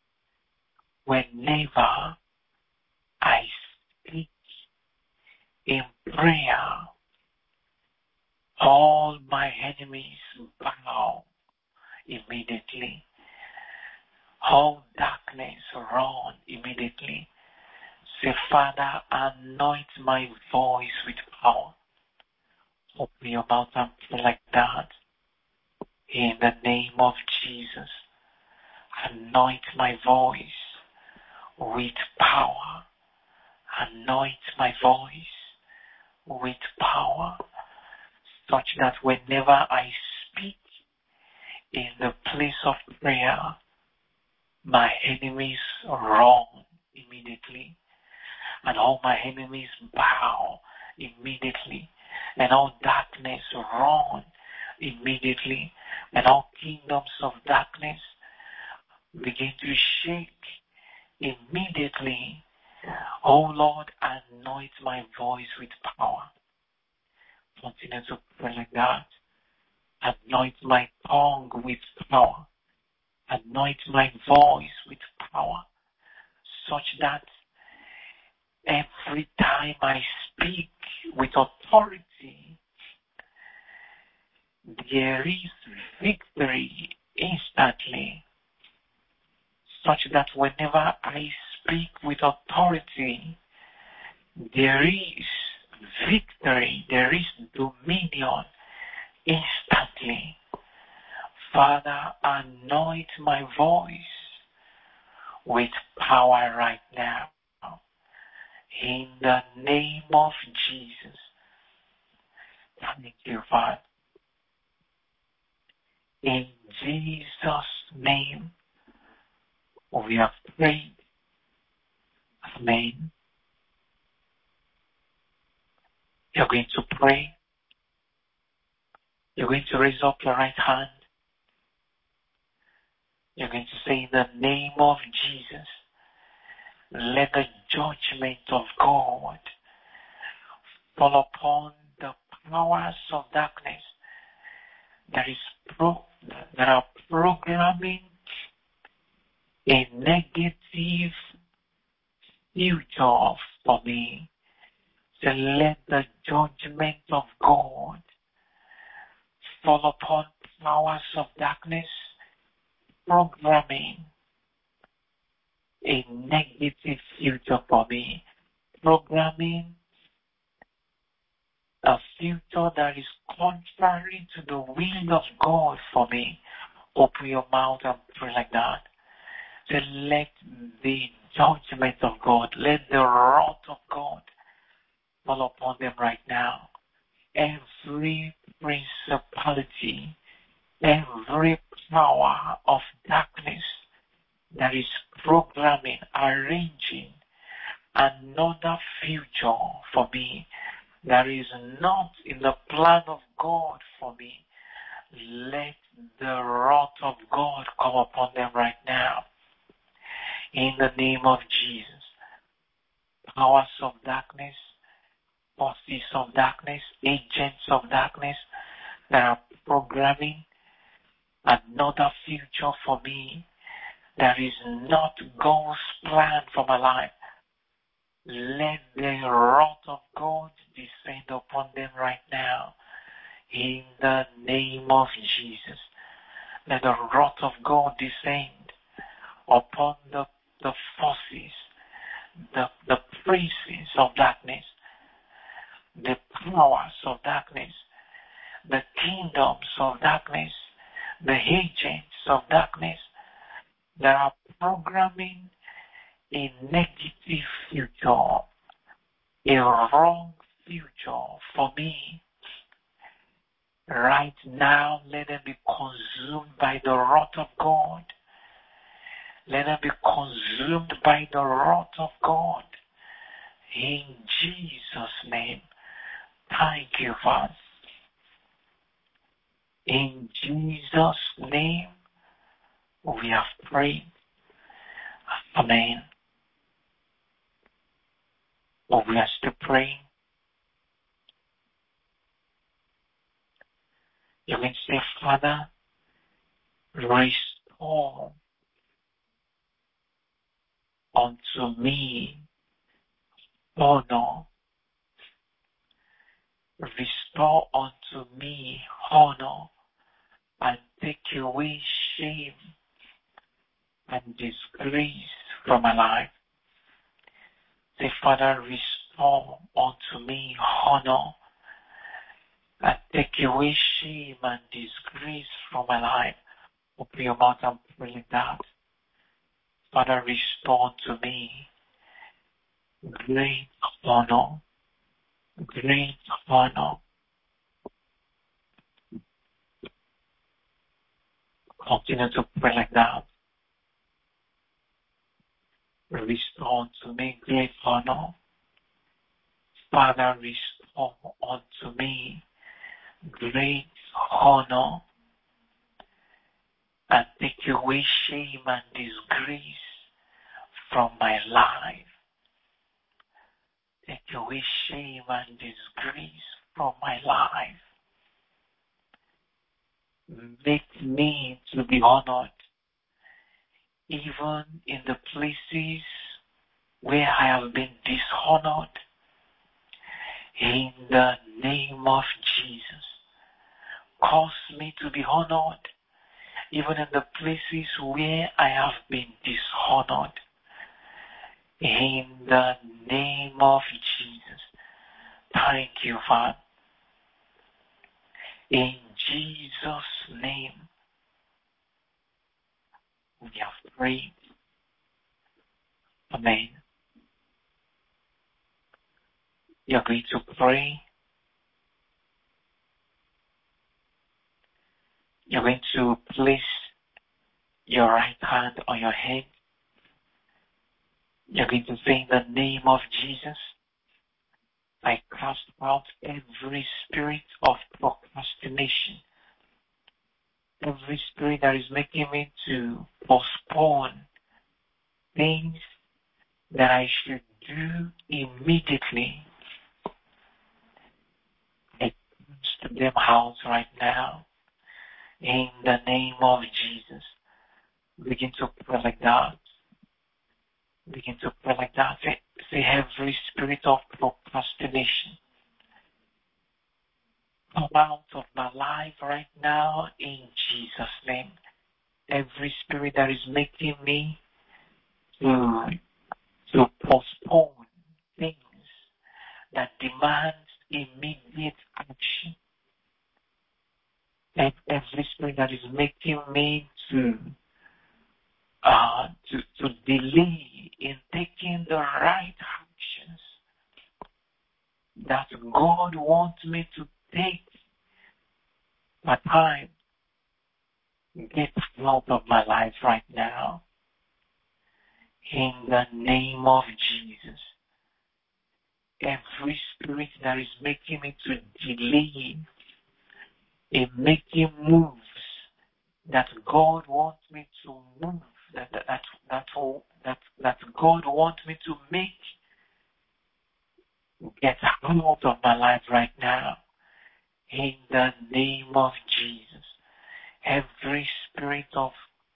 whenever I speak in prayer, all my enemies bow immediately. All darkness run immediately. Say, Father, anoint my voice with power. Open your mouth and pray like that. In the name of Jesus, anoint my voice with power. Anoint my voice with power, such that whenever I speak in the place of prayer, my enemies run immediately, and all my enemies bow immediately, and all darkness run immediately, and all kingdoms of darkness begin to shake immediately. Oh Lord, anoint my voice with power. Continue to pray like that. Anoint my tongue with power. Anoint my voice with power, such that every time I speak with authority, there is victory instantly, such that whenever I speak with authority, there is victory, there is dominion instantly. Father, anoint my voice with power right now. In the name of Jesus. Thank you, Father. In Jesus' name, we have prayed. Amen. You're going to pray. You're going to raise up your right hand. You're going to say, in the name of Jesus, let the judgment of God fall upon the powers of darkness that is pro- that are programming a negative future for me. So let the judgment of God fall upon powers of darkness programming a negative future for me, programming a future that is contrary to the will of God for me. Open your mouth and pray like that. So let the judgment of God, let the wrath of God fall upon them right now. Every principality, every power of darkness that is programming, arranging another future for me that is not in the plan of God for me, let the wrath of God come upon them right now. In the name of Jesus. Powers of darkness, forces of darkness, agents of darkness that are programming another future for me that is not God's plan for my life. Let the wrath of God descend upon them right now. In the name of Jesus. Let the wrath of God descend upon the, the forces, the, the princes of darkness, the powers of darkness, the kingdoms of darkness, the agents of darkness that are programming a negative future, a wrong future for me. Right now, let them be consumed by the wrath of God. Let them be consumed by the wrath of God. In Jesus' name. Thank you, Father. In Jesus' name, we have prayed. Amen. Oh, we are still praying. You can say, Father, restore unto me honor. Restore unto me honor and take away shame and disgrace from my life. Say, Father, restore unto me honor and take away shame and disgrace from my life. Open your mouth and pray like that. Father, restore to me great honor, great honor. Continue to pray like that. Restore to me great honor. Father, restore unto me great honor, and take away shame and disgrace from my life. Take away shame and disgrace from my life. Make me to be honored, even in the places where I have been dishonored. In the name of Jesus, cause me to be honored, even in the places where I have been dishonored. In the name of Jesus. Thank you, Father. In Jesus' name, we have prayed. Amen. You're going to pray. You're going to place your right hand on your head. You're going to say, in the name of Jesus, I cast out every spirit of procrastination, every spirit that is making me to postpone things that I should do immediately. I cast them out right now in the name of Jesus. Begin to pray like that. Begin to pray like that. Say, say every spirit of procrastination, come out of my life right now in Jesus' name. Every spirit that is making me to, to postpone things that demands immediate action. And every spirit that is making me to uh, to, to delay in taking the right actions that God wants me to take my time, get out of my life right now. In the name of Jesus. Every spirit that is making me to delay in making moves that God wants me to move, that that that that, that, that God wants me to make, get out of my life right now. In the name of Jesus. Every spirit of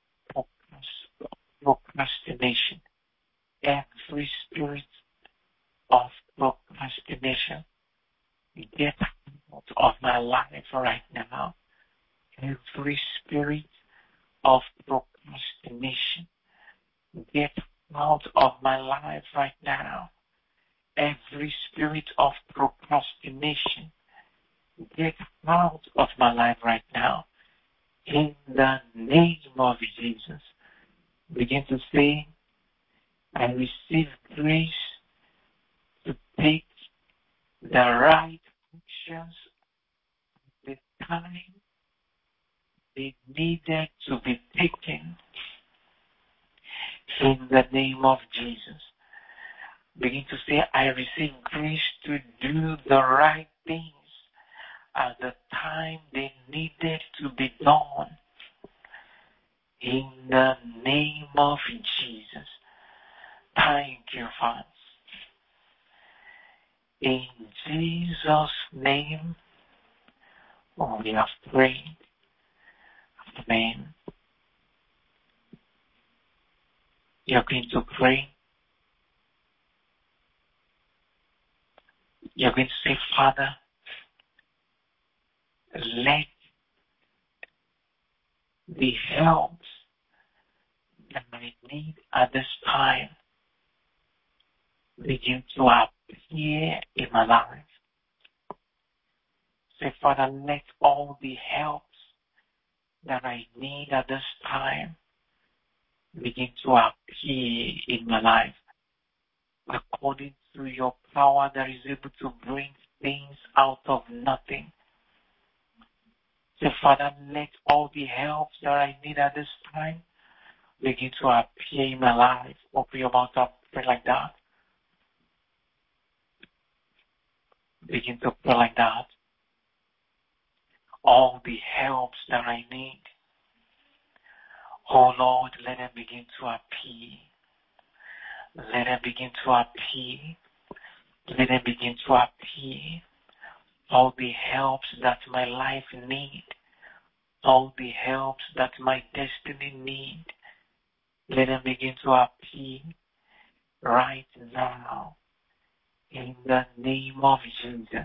procrastination, every spirit of procrastination, get out of my life right now. Every spirit of procrastination, get out of my life right now. Every spirit of procrastination, get out of my life right now. In the name of Jesus. Begin to say, I receive grace to take the right actions at the time they needed to be taken. In the name of Jesus. Begin to say, I receive grace to do the right things at the time they needed to be done. In the name of Jesus. Thank you, Father. In Jesus' name, we have prayed. Amen. You're going to pray. You're going to say, Father, let the help that I need at this time begin to appear in my life. Say, Father, let all the helps that I need at this time begin to appear in my life according to your power that is able to bring things out of nothing. So, Father, let all the help that I need at this time begin to appear in my life. Open your mouth up, pray like that. Begin to pray like that. All the helps that I need, oh Lord, let them begin to appear. Let them begin to appear. Let them begin to appear. All the helps that my life need, all the helps that my destiny need, let them begin to appear right now in the name of Jesus.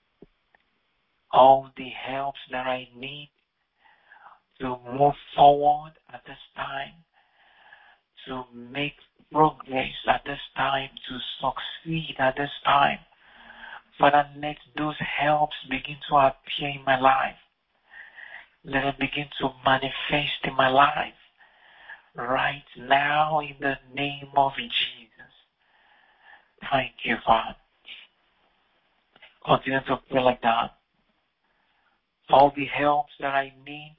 All the helps that I need to move forward at this time, to make progress at this time, to succeed at this time. Father, let those helps begin to appear in my life. Let them begin to manifest in my life right now in the name of Jesus. Thank you, Father. Continue to pray like that. All the helps that I need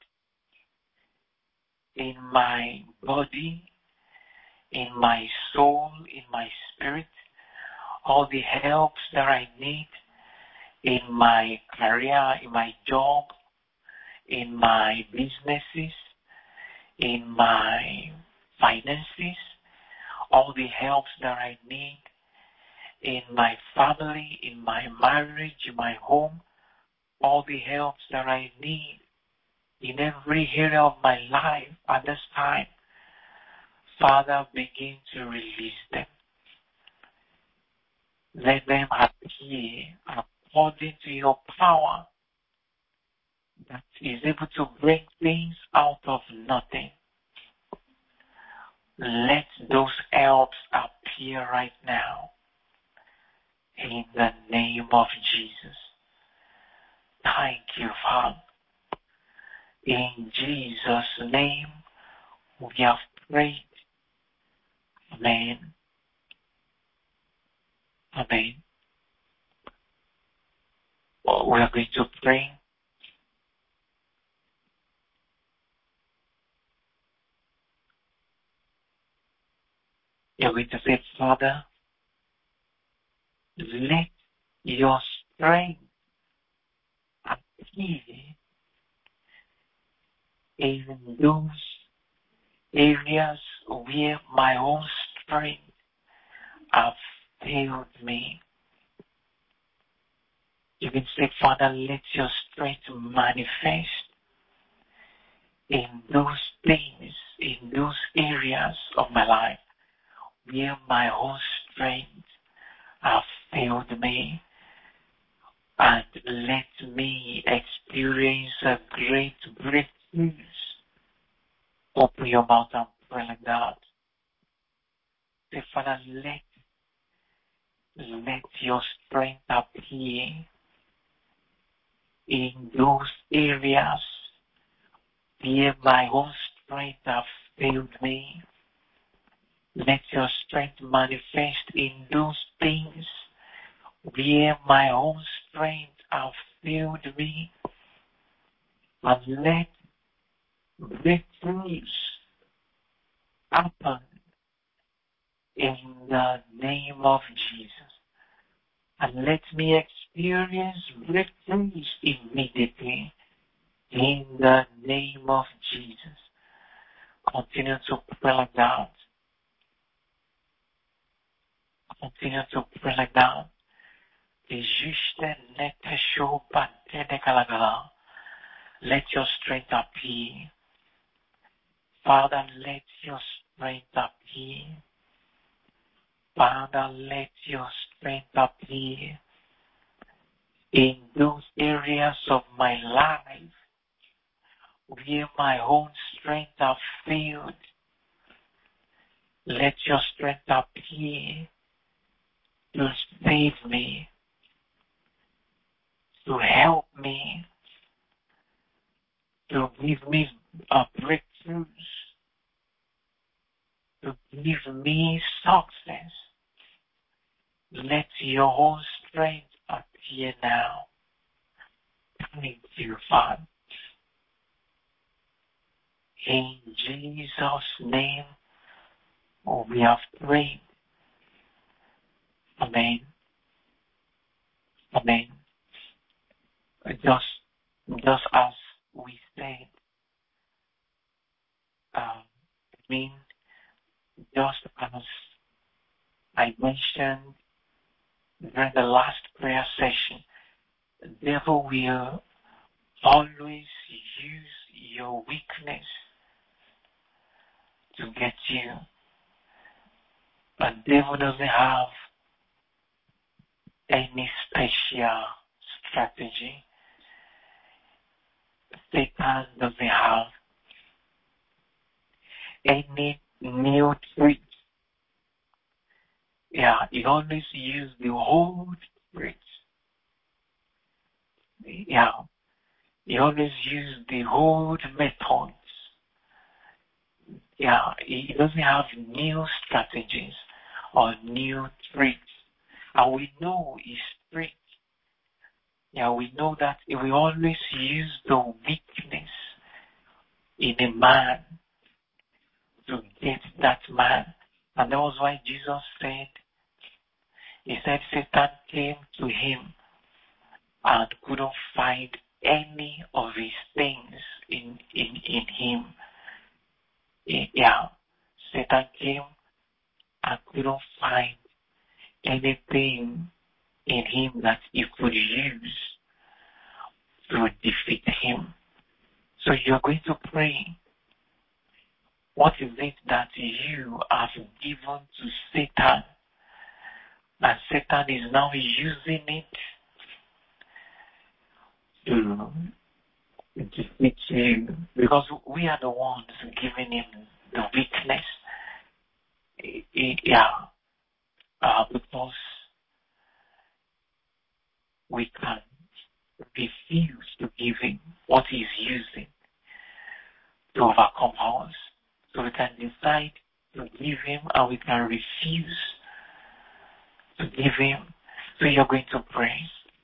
in my body, in my soul, in my spirit, all the helps that I need in my career, in my job, in my businesses, in my finances, all the helps that I need in my family, in my marriage, in my home, all the helps that I need in every area of my life at this time. Father, begin to release them. Let them appear according to your power that is able to bring things out of nothing. Let those helps appear right now in the name of Jesus. Thank you, Father. In Jesus' name, we have prayed. Amen. Amen. Well, we are going to pray. You're going to say, Father, let your strength appear in those areas where my own strength have failed me. You can say, Father, let your strength manifest in those things, in those areas of my life where my own strength have failed me, and let me experience a great breakthrough. Open your mouth and pray like that. Say, Father, let, let your strength appear in those areas where my own strength have failed me. Let your strength manifest in those things where my own strength have failed me. And let breakthroughs happen in the name of Jesus. And let me experience breakthroughs immediately in the name of Jesus. Continue to pray like that. Continue to pray like that. Let your strength appear. Father, let your strength appear. Father, let your strength appear in those areas of my life where my own strength have failed. Let your strength appear to save me, to help me, to give me a breakthroughs to give me success. Let your own strength appear now. Thank you, Father. In Jesus' name, we have prayed. Amen. Amen. Just, just as we said, um, I mean, just as I mentioned during the last prayer session, the devil will always use your weakness to get you. But the devil doesn't have any special strategy. Satan doesn't have any new trick. Yeah, he always uses the old tricks. Yeah, he always uses the old methods. Yeah, he doesn't have new strategies or new tricks. And we know his tricks. Yeah, we know that he will always use the weakness in a man to get that man. And that was why Jesus said, he said Satan came to him and couldn't find any of his things in, in, in him. Yeah, Satan came and couldn't find anything in him that he could use to defeat him. So you're going to pray. What is it that you have given to Satan? And Satan is now using it to defeat you. Because we are the ones giving him the weakness. Yeah. Uh, because we can refuse to give him what he's using to overcome us. So we can decide to give him and we can refuse to give him. So you're going to pray.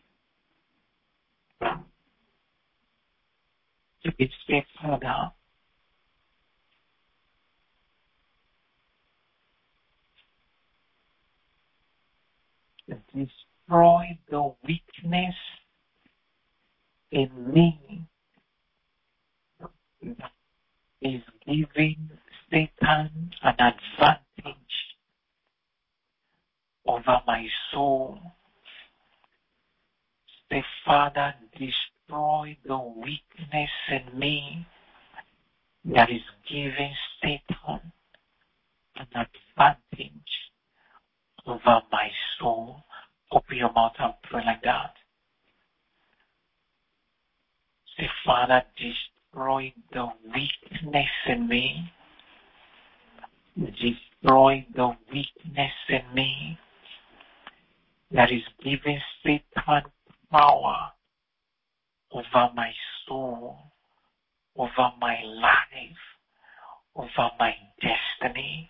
To be safe, Father. Destroy the weakness in me that is giving Satan an advantage over my soul. Say, Father, destroy the weakness in me that is giving Satan an advantage over my soul. Open your mouth and pray like that. Say, Father, destroy the weakness in me. Destroy the weakness in me that is giving Satan power over my soul, over my life, over my destiny.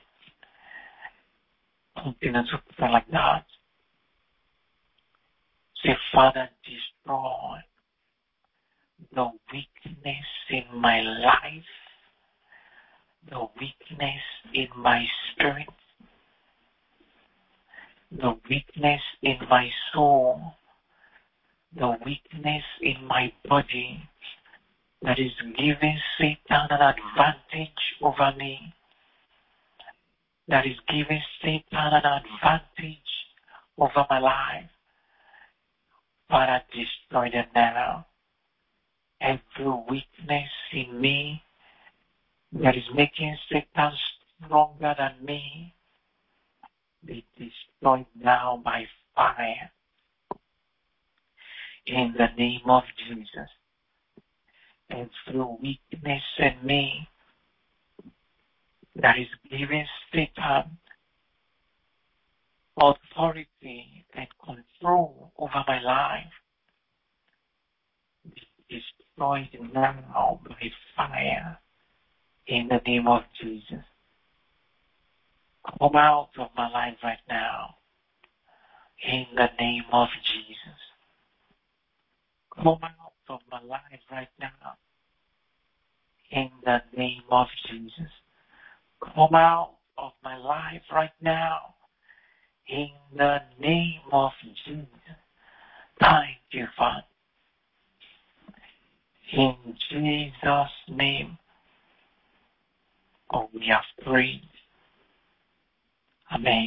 Continue to pray like that. Say, Father, destroy the weakness in my life, the weakness in my spirit, the weakness in my soul, the weakness in my body that is giving Satan an advantage over me, that is giving Satan an advantage over my life. Father, destroy them now. Every weakness in me that is making Satan stronger than me, be destroyed now by fire. In the name of Jesus. Every weakness in me that is giving Satan authority and control over my life, be destroyed now by fire. In the name of Jesus. Come out of my life right now. In the name of Jesus. Come out of my life right now. In the name of Jesus. Come out of my life right now. In the name of Jesus. Thank you, Father. In Jesus' name, oh, we have prayed. Amen.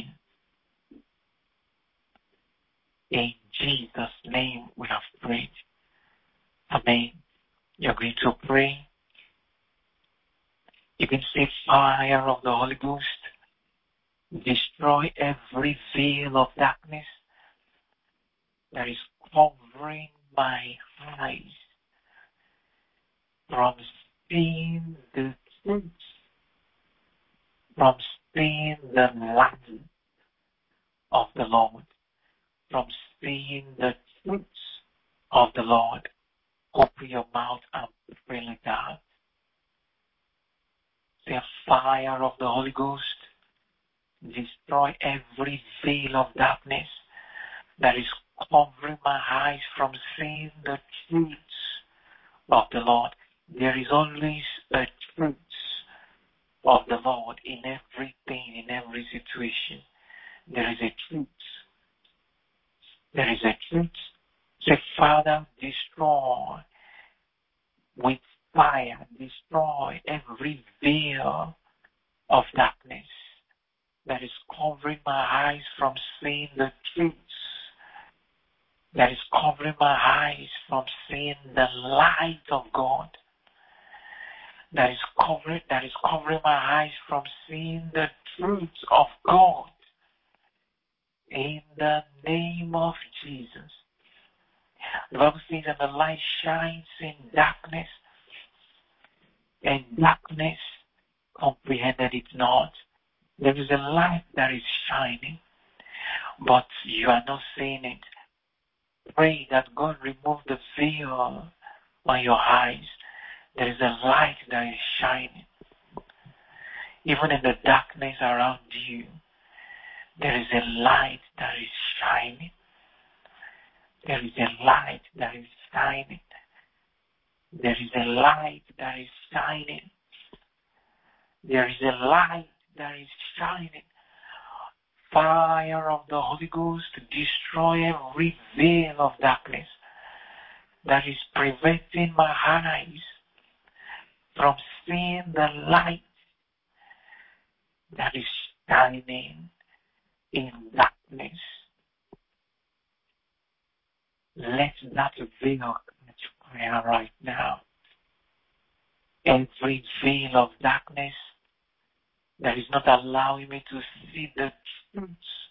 In Jesus' name, we have prayed. Amen. You're going to pray. You can say, fire of the Holy Ghost, destroy every veil of darkness that is covering my eyes from seeing the truth, from seeing the light of the Lord, from seeing the truth of the Lord. Open your mouth and pray like that. The fire of the Holy Ghost, destroy every veil of darkness that is covering my eyes from seeing the truth of the Lord. There is always a truth of the Lord in everything, in every situation. There is a truth. There is a truth. Say, Father, destroy with fire, destroy every veil of darkness that is covering my eyes from seeing the truth, that is covering my eyes from seeing the light of God, that is covering, that is covering my eyes from seeing the truth of God. In the name of Jesus. The Bible says that the light shines in darkness, and darkness comprehended it not. There is a light that is shining, but you are not seeing it. Pray that God remove the veil on your eyes. There is a light that is shining. Even in the darkness around you, there is a light that is shining. There is a light that is shining. There is a light that is shining. There is a light that is shining. Fire of the Holy Ghost to destroy every veil of darkness that is preventing my eyes from seeing the light that is shining in darkness. Let that veil catch fire right now. Every veil of darkness that is not allowing me to see the truth.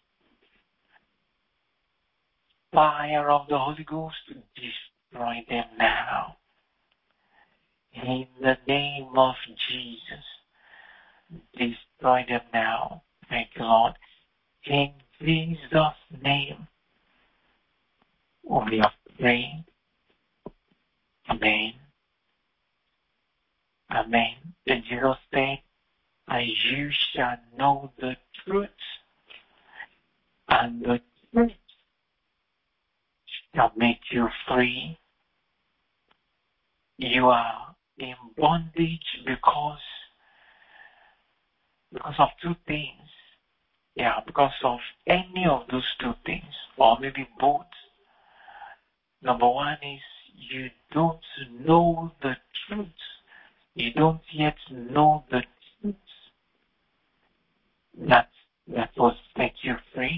Fire of the Holy Ghost to destroy them now. In the name of Jesus, destroy them now. Thank you, Lord. In Jesus' name, we are praying. Amen. Amen. And Jesus said, and you shall know the truth, and the truth shall make you free. You are in bondage because, because of two things. Yeah, because of any of those two things, or maybe both. Number one is you don't know the truth. You don't yet know the truth that that will set you free.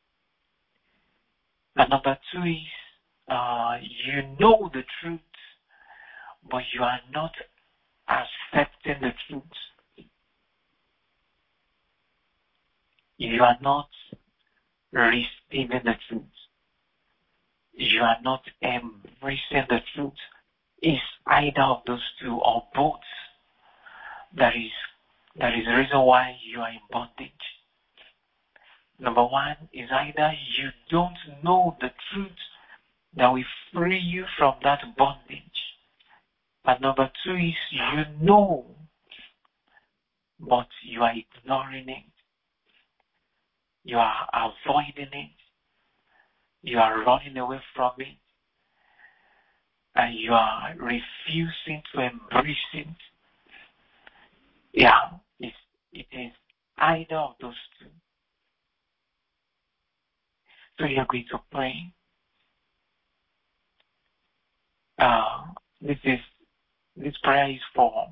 And number two is uh, you know the truth, but you are not accepting the truth. You are not receiving the truth. You are not embracing the truth. It's either of those two or both. That is that is the reason why you are in bondage. Number one is either you don't know the truth that will free you from that bondage. And number two is you know, but you are ignoring it. You are avoiding it. You are running away from it. And you are refusing to embrace it. Yeah, it's, it is either of those two. So you're going to pray. Uh, this is, this prayer is for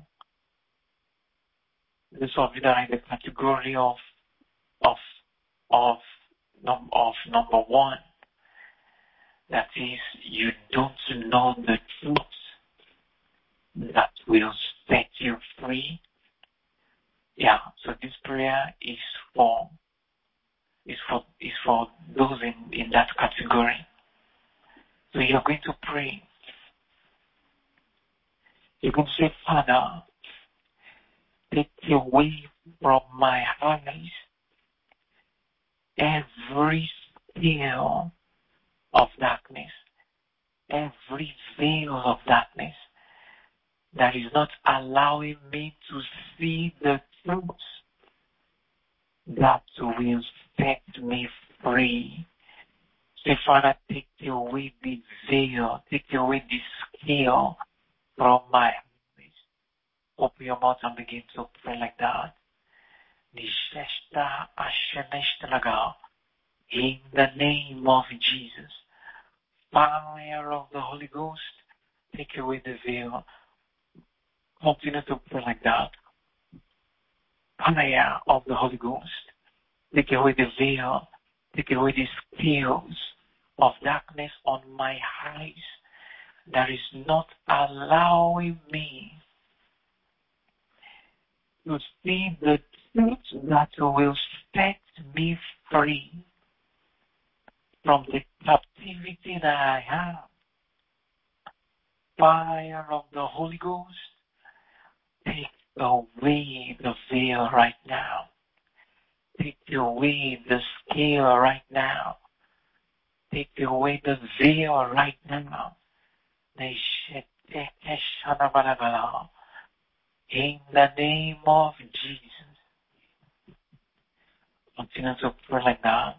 those of you that are in the category of, of, of, of number one. That is, you don't know the truth that will set you free. Yeah, so this prayer is for is for is for those in, in that category. So you're going to pray. You're going to say, Father, take away from my eyes every veil of darkness, every veil of darkness that is not allowing me to see the truth that will set me free. Say, Father, take away the veil, take away the scale from my eyes. Open your mouth and begin to pray like that. In the name of Jesus, fire of the Holy Ghost, take away the veil. Continue to pray like that. Fire of the Holy Ghost, take away the veil, take away the scales of darkness on my eyes that is not allowing me to see the truth that will set me free from the captivity that I have. Fire of the Holy Ghost, take away the veil right now. Take away the scale right now. Take away the veil right now. In the name of Jesus. Continue to pray like that.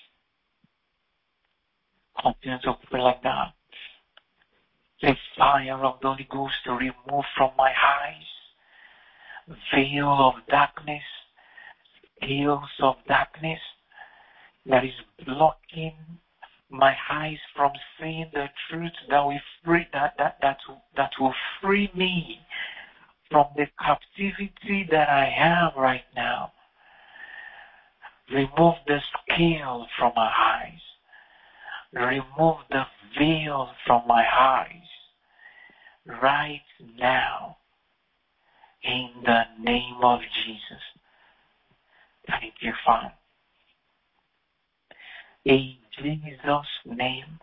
Continue to pray like that. The fire of the Holy Ghost to remove from my eyes veil of darkness, scales of darkness that is blocking my eyes from seeing the truth that will free that that that that will free me from the captivity that I have right now. Remove the scale from my eyes. Remove the veil from my eyes right now in the name of Jesus. Thank you, Father. In Jesus' name,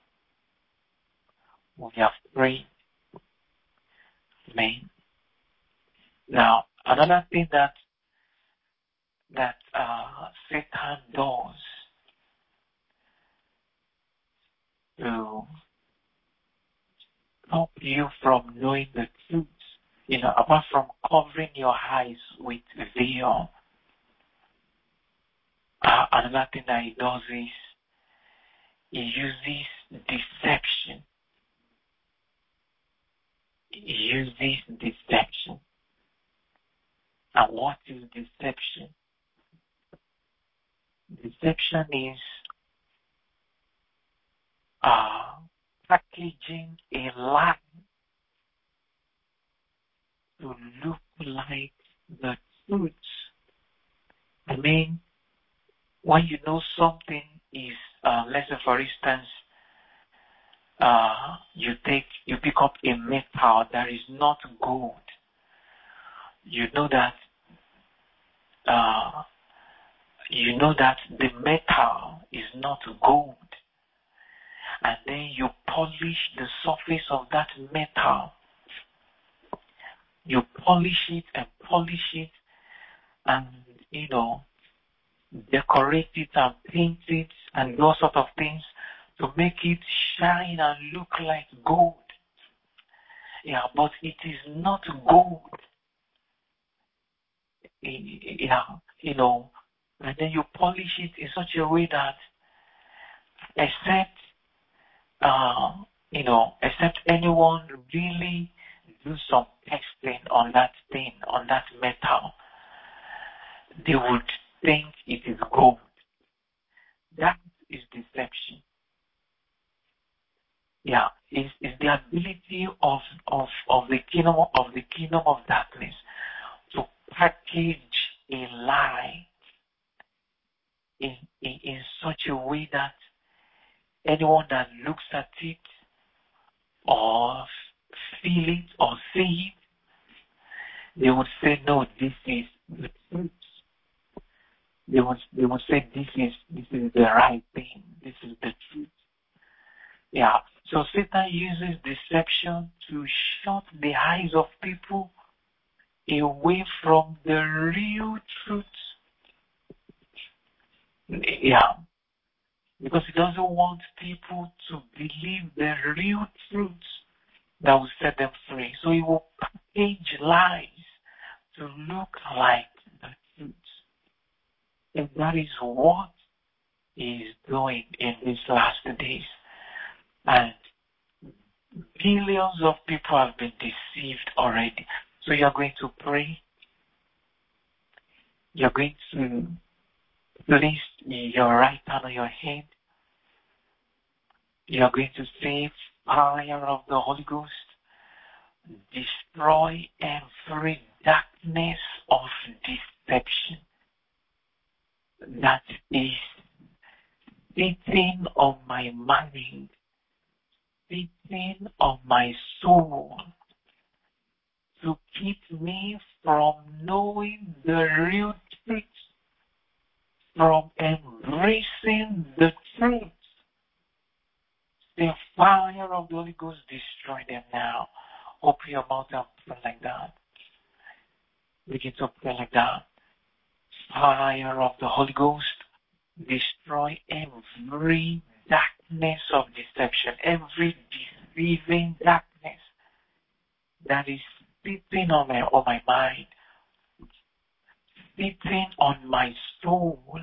we have prayed. Amen. Now, another thing that that uh, Satan does to stop you from knowing the truth, you know, apart from covering your eyes with veil, uh, another thing that he does is he uses deception. He uses deception. And what is deception? Deception is uh, packaging a lie to look like the truth. I mean, when you know something is, uh, let's say for instance, uh, you take, you pick up a metal that is not gold. You know that, uh, you know that the metal is not gold. And then you polish the surface of that metal. You polish it and polish it and, you know, decorate it and paint it and all sort of things to make it shine and look like gold. Yeah, but it is not gold. Yeah, you know, and then you polish it in such a way that except, uh, you know, except anyone really do some testing on that thing, on that metal, they would think it is gold. That is deception. Yeah, is is the ability of, of of the kingdom of the kingdom of darkness to package a lie in, in in such a way that anyone that looks at it or feel it or see it, they would say, no, this is the truth. They would they would say this is this is the right thing. This is the truth. Yeah. So Satan uses deception to shut the eyes of people away from the real truth. Yeah. Because he doesn't want people to believe the real truth that will set them free. So he will package lies to look like the truth. And that is what he is doing in these last days. And billions of people have been deceived already. So you're going to pray. You're going to place your right hand on your head. You're going to say, fire of the Holy Ghost, destroy every darkness of deception that is sitting on my mind, sitting on my soul, to keep me from knowing the real truth, from embracing the truth. The fire of the Holy Ghost, destroy them now. Open your mouth and pray like that. Begin to pray like that. Fire of the Holy Ghost, destroy every darkness of deception, every deceiving darkness that is sitting on my, on my mind, sitting on my soul,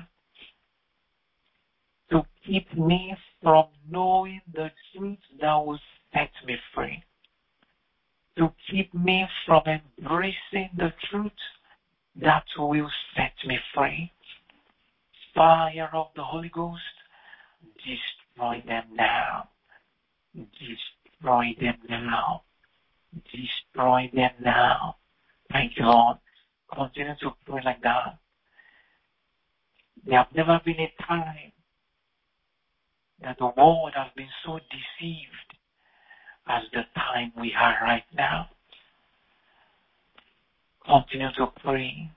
to keep me from knowing the truth that will set me free, to keep me from embracing the truth that will set me free. Fire of the Holy Ghost, destroy them now. Destroy them now. Destroy them now. Thank you, Lord. Continue to pray like that. There have never been a time that the world has been so deceived as the time we are right now. Continue to pray.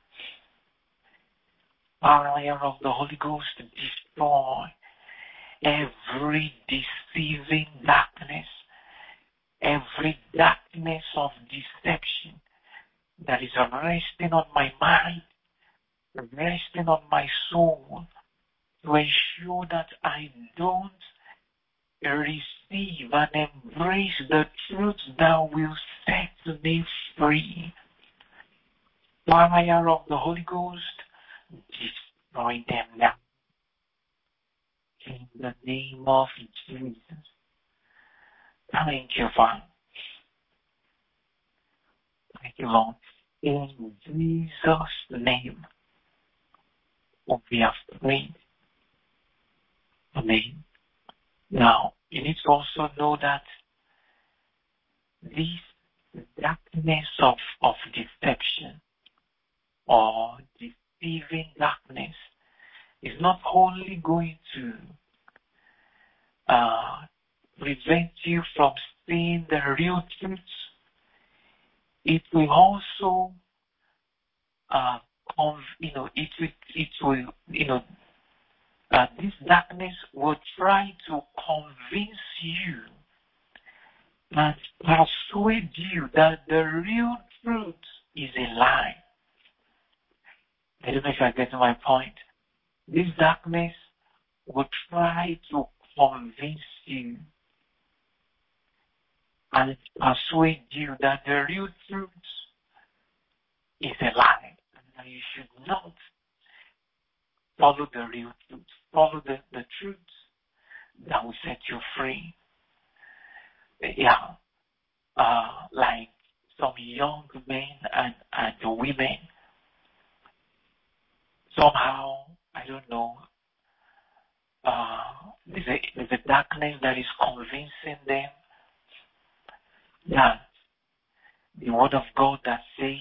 Fire of the Holy Ghost, destroy every deceiving darkness, every darkness of deception that is resting on my mind, resting on my soul, to ensure that I don't receive and embrace the truth that will set me free. Fire of the Holy Ghost, destroy them now. In the name of Jesus. Thank you, Father. Thank you, Lord. In Jesus' name, we have prayed. Amen. Now, you need to also know that this darkness of, of deception or deceiving darkness is not only going to uh, prevent you from seeing the real truth, it will also, uh, conv- you know, it will, it will, you know, uh, this darkness will try to convince you and persuade you that the real truth is a lie. I don't know if I get to my point. This darkness will try to convince you and persuade you that the real truth is a lie and that you should not follow the real truth. Follow the, the truth that will set you free. Yeah. Uh, like some young men and, and women, somehow, I don't know, uh, there's a, there's a darkness that is convincing them that the word of God that says,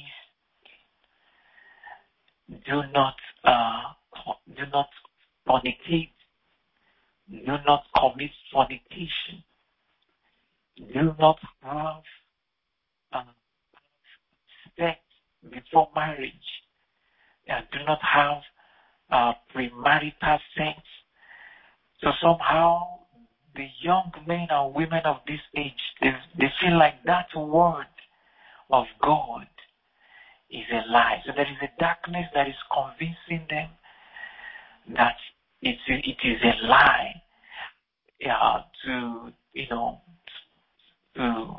do not, uh, do not fornicate, do not commit fornication, do not have uh, sex before marriage, and do not have uh, premarital sex. So somehow the young men and women of this age, they, they feel like that word of God is a lie. So there is a darkness that is convincing them that it's a, it is a lie. Yeah, to, you know, to,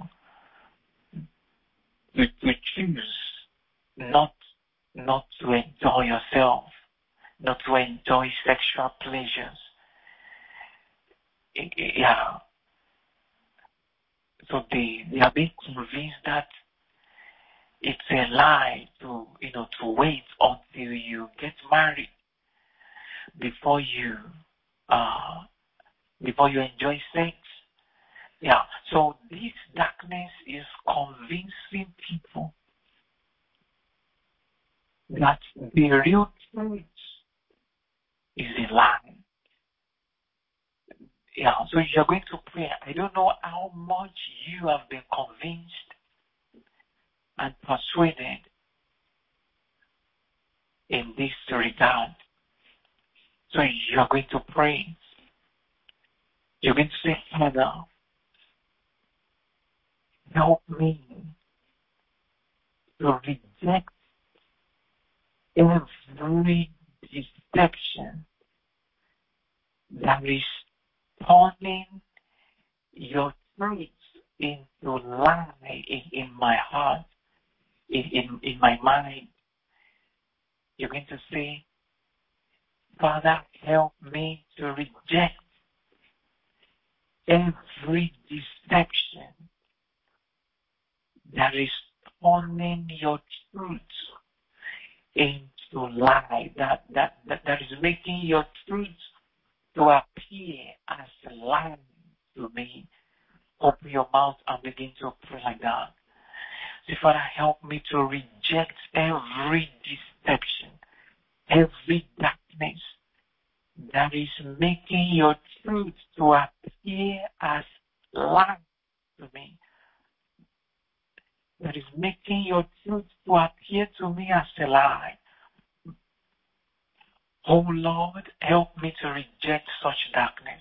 to, to choose not, not to enjoy yourself, not to enjoy sexual pleasures. Yeah. So they, they are being convinced that it's a lie to, you know, to wait until you get married before you, uh, before you enjoy sex. Yeah. So this darkness is convincing people that the real truth is a lie. Yeah. So you're going to pray. I don't know how much you have been convinced and persuaded in this regard. So you're going to pray. You're going to say, Father, help me to reject every deception that is turning your truth into lie in, in my heart, in, in, in my mind. You're going to say, Father, help me to reject every deception that is turning your truth into lie, that, that, that, that is making your truth to appear as a lie to me. Open your mouth and begin to pray like that. Say, Father, help me to reject every deception, every darkness that is making your truth to appear as light to me, that is making your truth to appear to me as a lie. Oh Lord, help me to reject such darkness.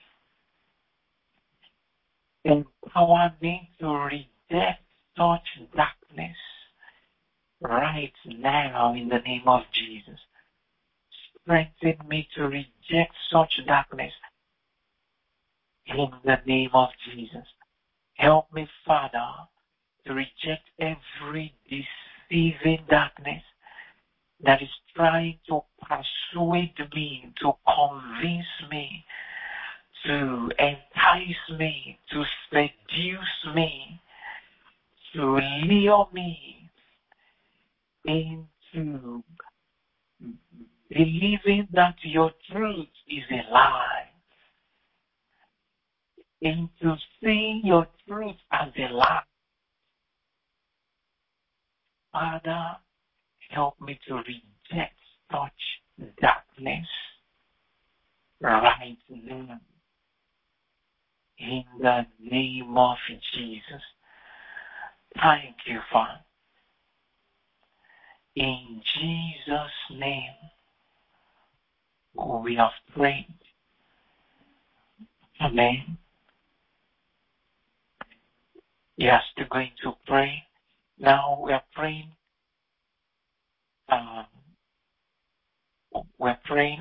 Empower me to reject such darkness right now in the name of Jesus. Strengthen me to reject such darkness in the name of Jesus. Help me, Father, to reject every deceiving darkness that is trying to persuade me, to convince me, to entice me, to seduce me, to lure me into believing that your truth is a lie, into seeing your truth as a lie. Father, help me to reject such darkness right now. In the name of Jesus. Thank you, Father. In Jesus' name, we have prayed. Amen. Yes, we're going to pray. Now we are praying. Um, we're praying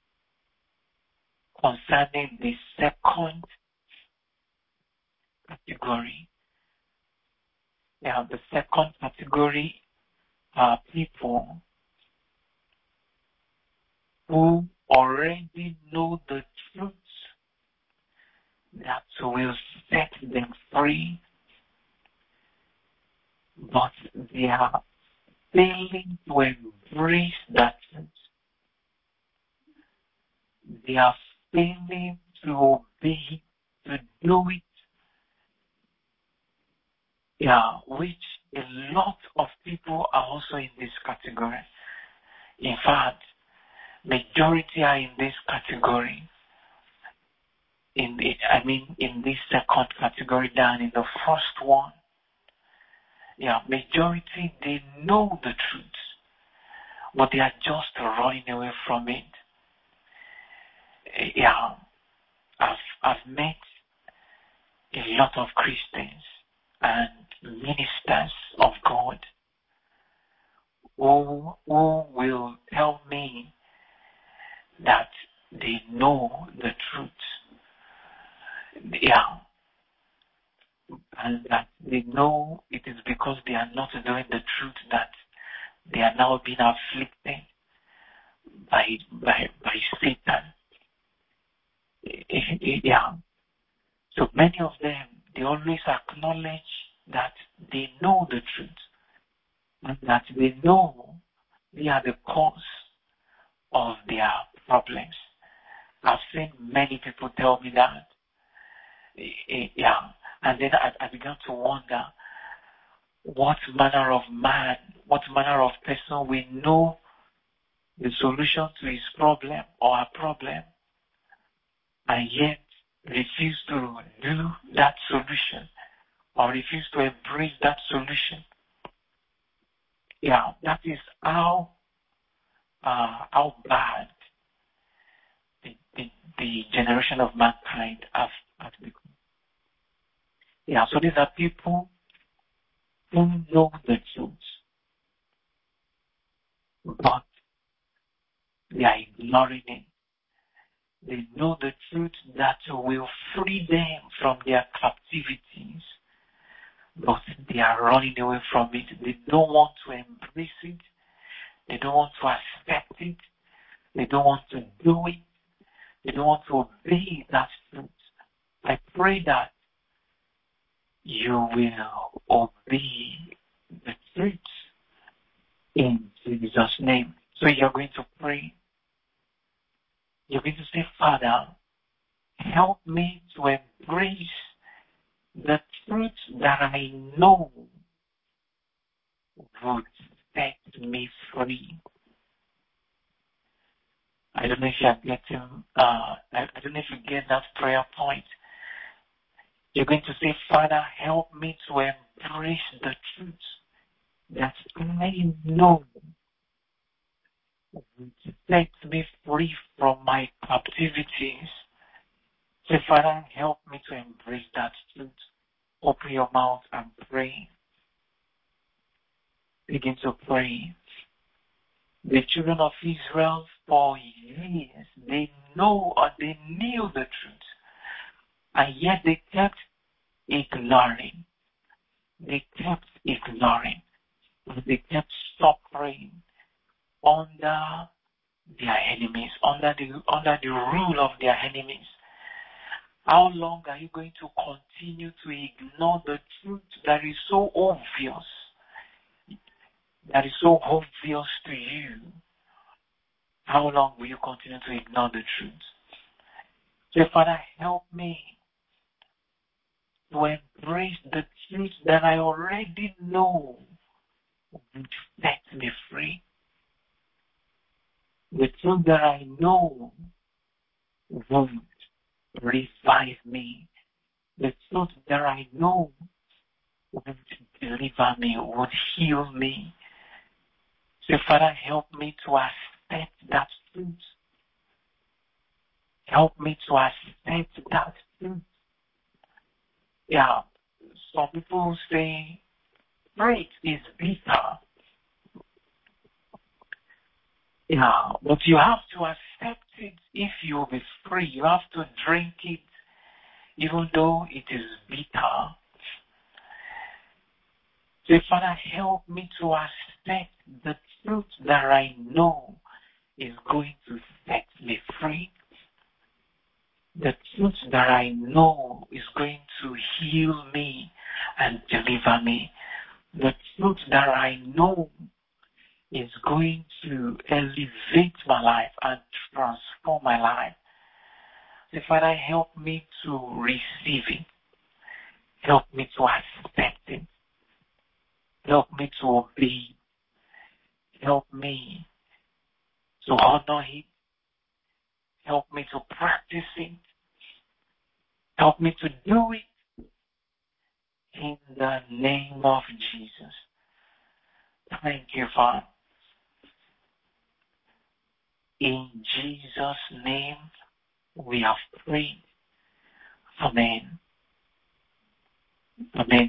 concerning the second category. Now, the second category are people who already know the truth that will set them free, but they are failing to embrace that truth. They are failing to obey, to do it. Yeah, which a lot of people are also in this category. In fact, majority are in this category. In the, I mean, in this second category than in the first one. Yeah, majority, they know the truth, but they are just running away from it. Yeah, I've, I've met a lot of Christians and ministers of God who, who will tell me that they know the truth. Yeah. And that they know it is because they are not doing the truth that they are now being afflicted by by by Satan. Yeah. So many of them, they always acknowledge that they know the truth and that they know they are the cause of their problems. I've seen many people tell me that. Yeah. And then I, I began to wonder what manner of man, what manner of person will know the solution to his problem or her problem and yet refuse to do that solution or refuse to embrace that solution. Yeah, that is how uh, how bad the, the, the generation of mankind has, has become. Yeah, so these are people who know the truth, but they are ignoring it. They know the truth that will free them from their captivities, but they are running away from it. They don't want to embrace it. They don't want to accept it. They don't want to do it. They don't want to obey that truth. I pray that you will obey the truth in Jesus' name. So you're going to pray. You're going to say, Father, help me to embrace the truth that I know would set me free. I don't know if you're getting, uh, I, I don't know if you get that prayer point. You're going to say, Father, help me to embrace the truth that I know would set me free from my captivities. Say, Father, help me to embrace that truth. Open your mouth and pray. Begin to pray. The children of Israel, for years, they know or they knew the truth, and yet they kept ignoring. They kept ignoring. They kept suffering under their enemies, under the under the rule of their enemies. How long are you going to continue to ignore the truth that is so obvious? That is so obvious to you. How long will you continue to ignore the truth? Say, Father, help me to embrace the truth that I already know would set me free. The truth that I know would revive me. The truth that I know would deliver me, would heal me. Say, Father, help me to accept that truth. Help me to accept that truth. Yeah, some people say faith is bitter. Yeah, but you have to accept it if you will be free. You have to drink it even though it is bitter. Say, Father, help me to accept the truth that I know is going to set me that I know is going to heal me and deliver me. The truth that I know is going to elevate my life and transform my life. So Father, help me to receive it. Help me to accept it. Help me to obey. Help me to honor it. Help me to practice it. Help me to do it in the name of Jesus. Thank you, Father. In Jesus' name we have prayed. Amen. Amen.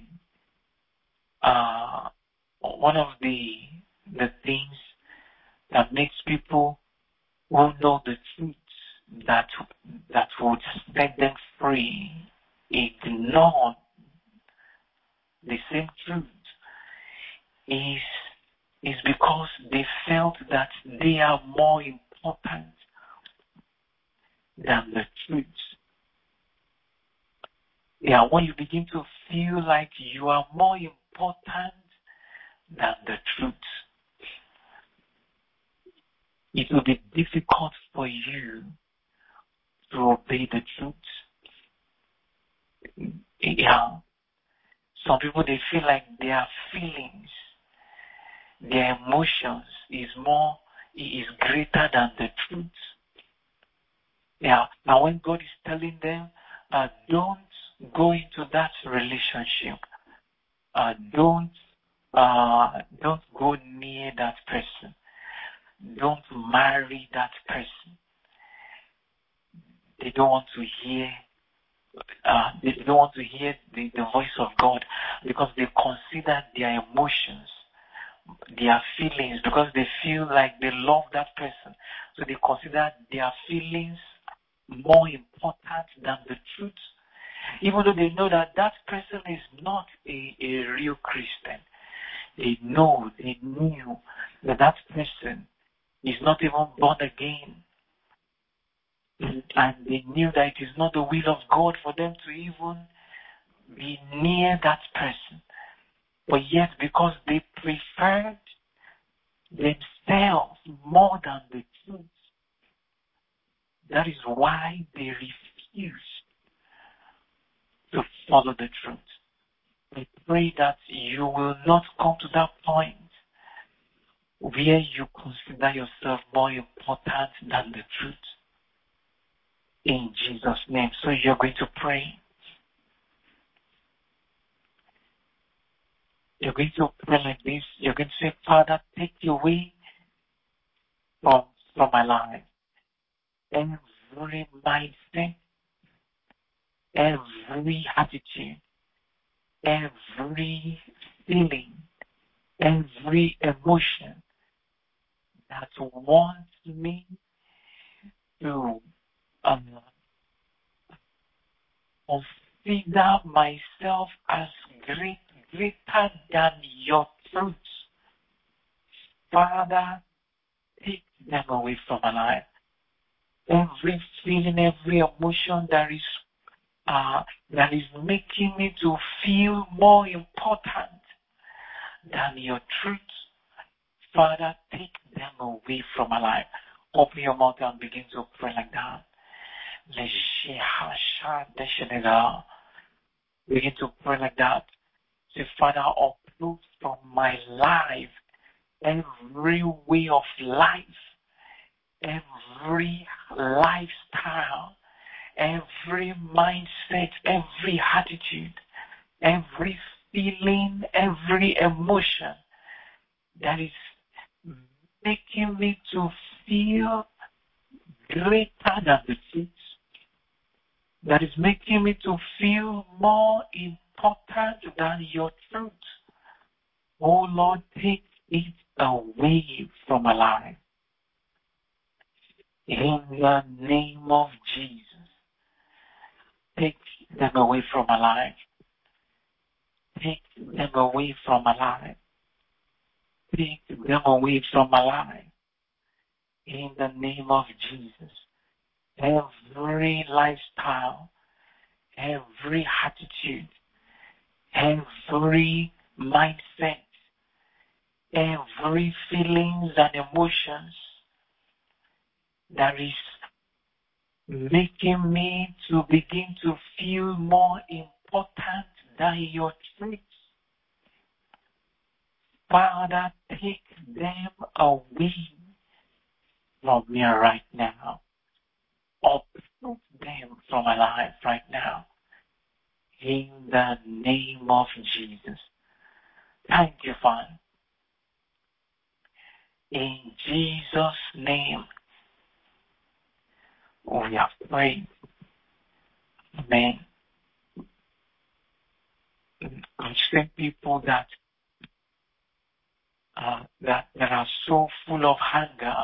Uh, one of the the things that makes people who know the truth that that would set them free ignore the same truth is is because they felt that they are more important than the truth. Yeah, when you begin to feel like you are more important than the truth, it will be difficult for you to obey the truth. Yeah. Some people, they feel like their feelings, their emotions is more, is greater than the truth. Yeah. Now when God is telling them, uh, don't go into that relationship, uh, don't, uh, don't go near that person, don't marry that person, they don't want to hear Uh, they don't want to hear the, the voice of God because they consider their emotions, their feelings, because they feel like they love that person. So they consider their feelings more important than the truth, even though they know that that person is not a, a real Christian. They know, they knew that that person is not even born again. And they knew that it is not the will of God for them to even be near that person. But yet, because they preferred themselves more than the truth, that is why they refused to follow the truth. I pray that you will not come to that point where you consider yourself more important than the truth. In Jesus' name. So you're going to pray. You're going to pray like this. You're going to say, Father, take away from, from my life every mindset, every attitude, every feeling, every emotion that wants me to um, consider myself as great, greater than your truth. Father, take them away from my life. Every feeling, every emotion that is uh, that is making me to feel more important than your truth, Father, take them away from my life. Open your mouth and begin to pray like that. Begin to pray like that. Say, Father, uproot from my life every way of life, every lifestyle, every mindset, every attitude, every feeling, every emotion that is making me to feel greater than the truth, that is making me to feel more important than your truth. Oh Lord, take it away from my life. In the name of Jesus, take them away from my life. Take them away from my life. Take them away from my life. In the name of Jesus. Every lifestyle, every attitude, every mindset, every feelings and emotions that is making me to begin to feel more important than your truth. Father, take them away from me right now. Uproot them from my life right now. In the name of Jesus. Thank you, Father. In Jesus' name, we have prayed. Amen. I've seen people that uh, that that are so full of hunger,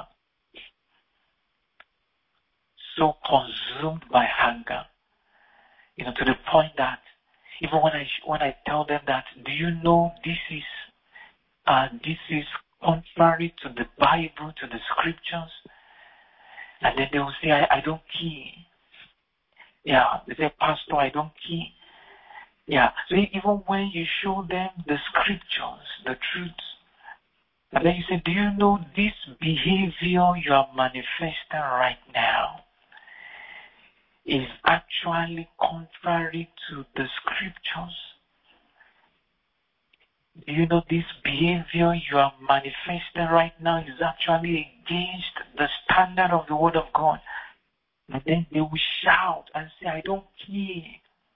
so consumed by hunger, you know, to the point that even when I when I tell them that, do you know this is uh, this is contrary to the Bible, to the scriptures, and then they will say, I, I don't care. Yeah, they say, Pastor, I don't care. Yeah, so even when you show them the scriptures, the truth, and then you say, do you know this behavior you are manifesting right now is actually contrary to the scriptures? Do you know this behavior you are manifesting right now is actually against the standard of the Word of God? And then they will shout and say, I don't care.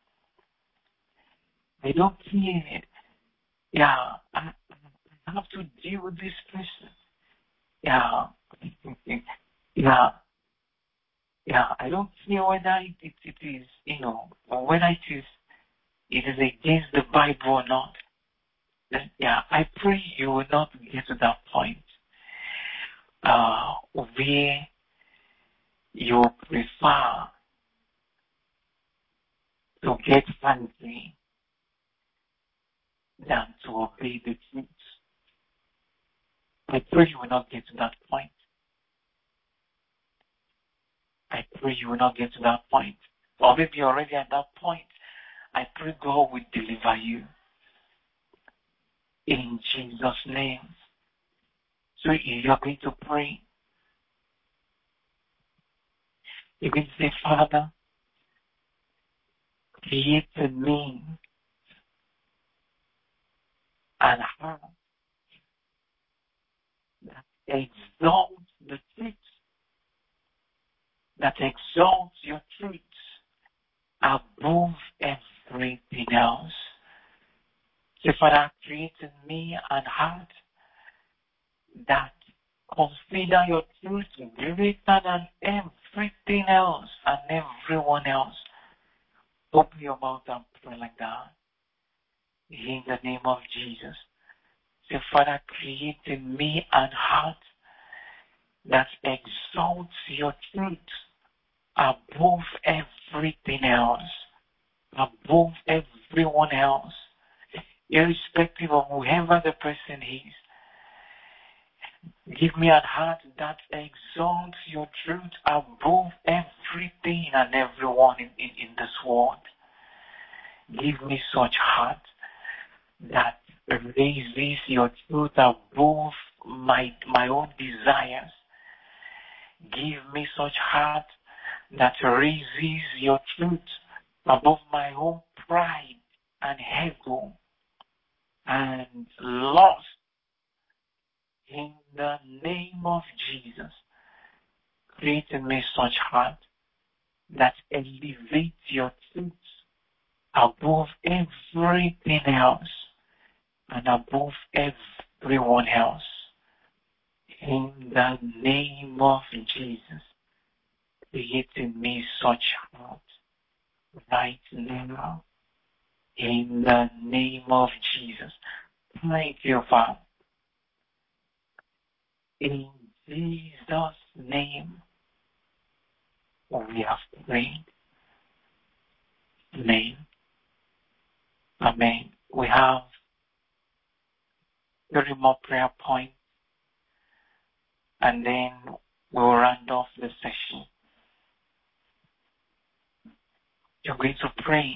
I don't care. Yeah, I, I have to deal with this person. Yeah, yeah, yeah. I don't care whether it, it, it is, you know, or whether it is, it is against the Bible or not. Then, yeah, I pray you will not get to that point uh, where you prefer to get fancy than to obey the truth. I pray you will not get to that point. I pray you will not get to that point. Or maybe you're already at that point. I pray God will deliver you. In Jesus' name. So you're going to pray. You're going to say, Father, create in me an heart that exalts the truth, that exalts your truth above everything else. Say, Father, create in me an heart that consider your truth greater than everything else and everyone else. Open your mouth and pray like that. In the name of Jesus. Say, Father, create in me an heart that exalts your truth above everything else, above everyone else, irrespective of whoever the person is. Give me a heart that exalts your truth above everything and everyone in, in, in this world. Give me such heart that raises your truth above my my own desires. Give me such heart that raises your truth above my own pride and ego and lust. In the name of Jesus, create in me such heart that elevates your truth above everything else and above everyone else. In the name of Jesus, create in me such heart right now. In the name of Jesus. Thank you, Father. In Jesus' name, we have prayed. Amen. Amen. We have three more prayer points, and then we'll round off the session. You're going to pray.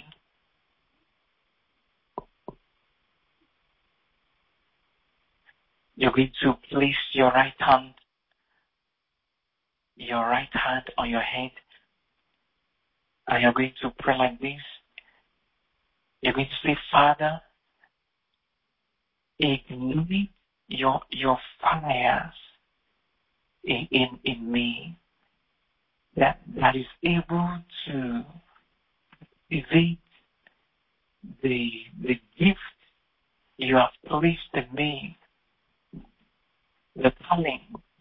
You're going to place your right hand, your right hand on your head, and you're going to pray like this. You're going to say, Father, ignite your your fires in, in, in me that, that is able to activate the the gift you have placed in me, the talent,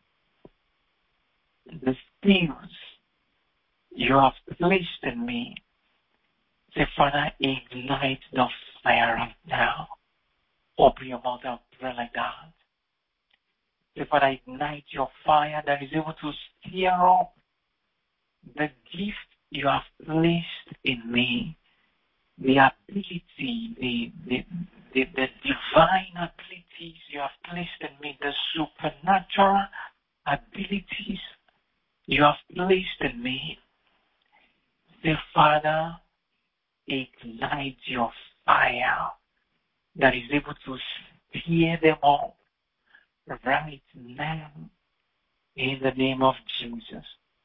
the skills you have placed in me. Say, Father, ignite the fire right now. Open your mouth and pray like that. Say, Father, ignite your fire that is able to stir up the gift you have placed in me, the ability, the, the, the, the divine abilities you have placed in me, the supernatural abilities you have placed in me. Say, Father, ignite your fire that is able to stir them up right now in the name of Jesus.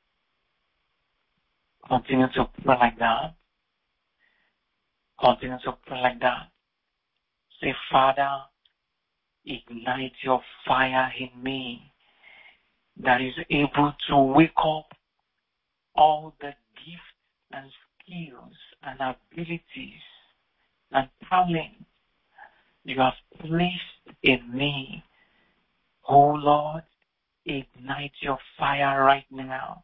Continue to pray like that. Continue to pray like that. Say, Father, ignite your fire in me that is able to wake up all the gifts and skills and abilities and talent you have placed in me. Oh Lord, ignite your fire right now.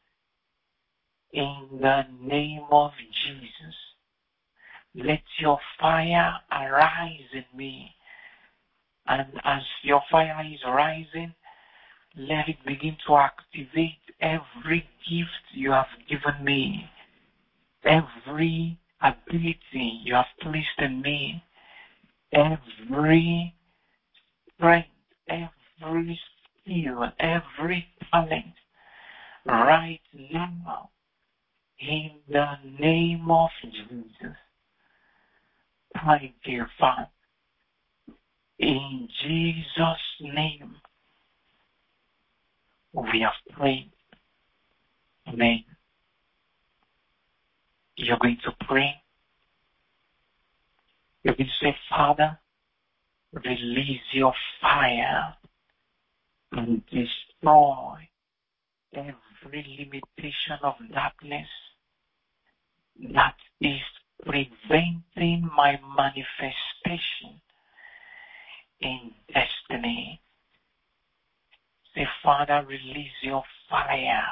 In the name of Jesus, let your fire arise in me. And as your fire is rising, let it begin to activate every gift you have given me, every ability you have placed in me, every strength, every skill, every talent, right now, in the name of Jesus. Thank you, Father. In Jesus' name, we have prayed. Amen. You're going to pray. You're going to say, Father, release your fire and destroy every limitation of darkness that is preventing my manifestation in destiny. Say, Father, release your fire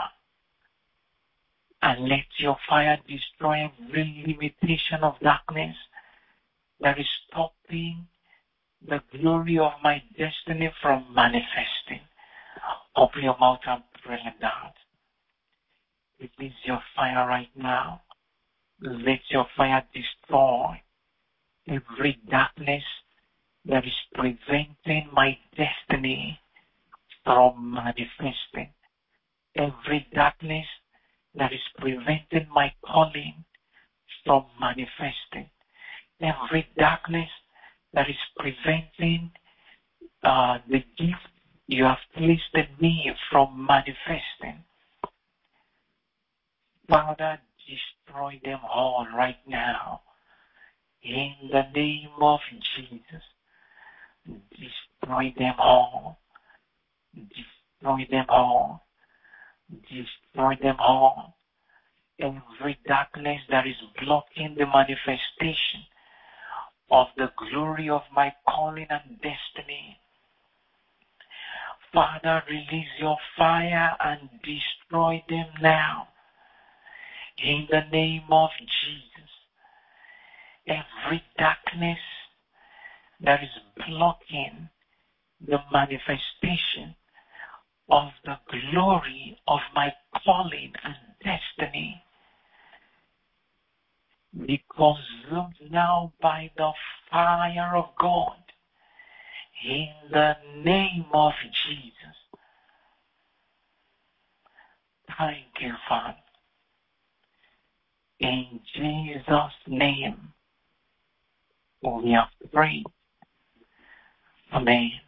and let your fire destroy every limitation of darkness that is stopping the glory of my destiny from manifesting. Open your mouth and pray like that. Release your fire right now. Let your fire destroy every darkness that is preventing my destiny from manifesting. Every darkness that is preventing my calling from manifesting. Every darkness that is preventing uh, the gift you have placed in me from manifesting. Father, destroy them all right now. In the name of Jesus. Destroy them all. Destroy them all. Destroy them all. Every darkness that is blocking the manifestation of the glory of my calling and destiny. Father, release your fire and destroy them now. In the name of Jesus. Every darkness that is blocking the manifestation of the glory of my calling and destiny be consumed now by the fire of God in the name of Jesus. Thank you, Father. In Jesus' name, we have prayed. Amen.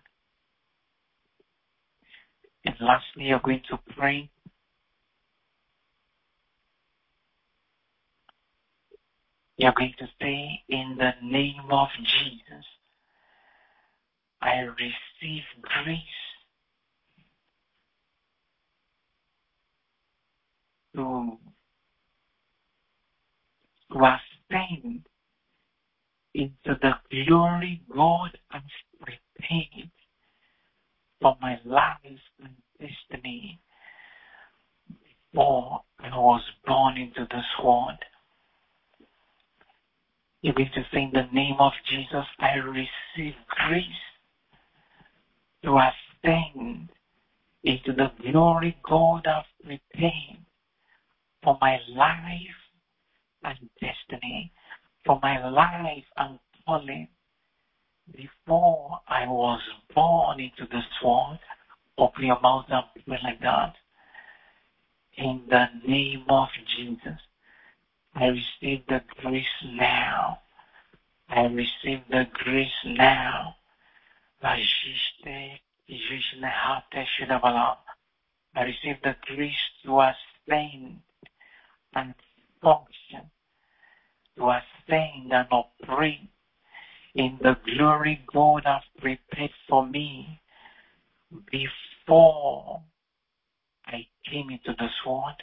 And lastly, you're going to pray. You're going to say, in the name of Jesus, I receive grace to, to ascend into the glory God has prepared for my life and destiny before I was born into this world. You're going to say, in the name of Jesus, I receive grace to ascend into the glory God has prepared for my life and destiny, for my life and calling before I was born into this world. Open your mouth and pray like that. In the name of Jesus, I receive the grace now. I receive the grace now. I receive the grace to ascend and function, to ascend and operate in the glory God has prepared for me before I came into this world,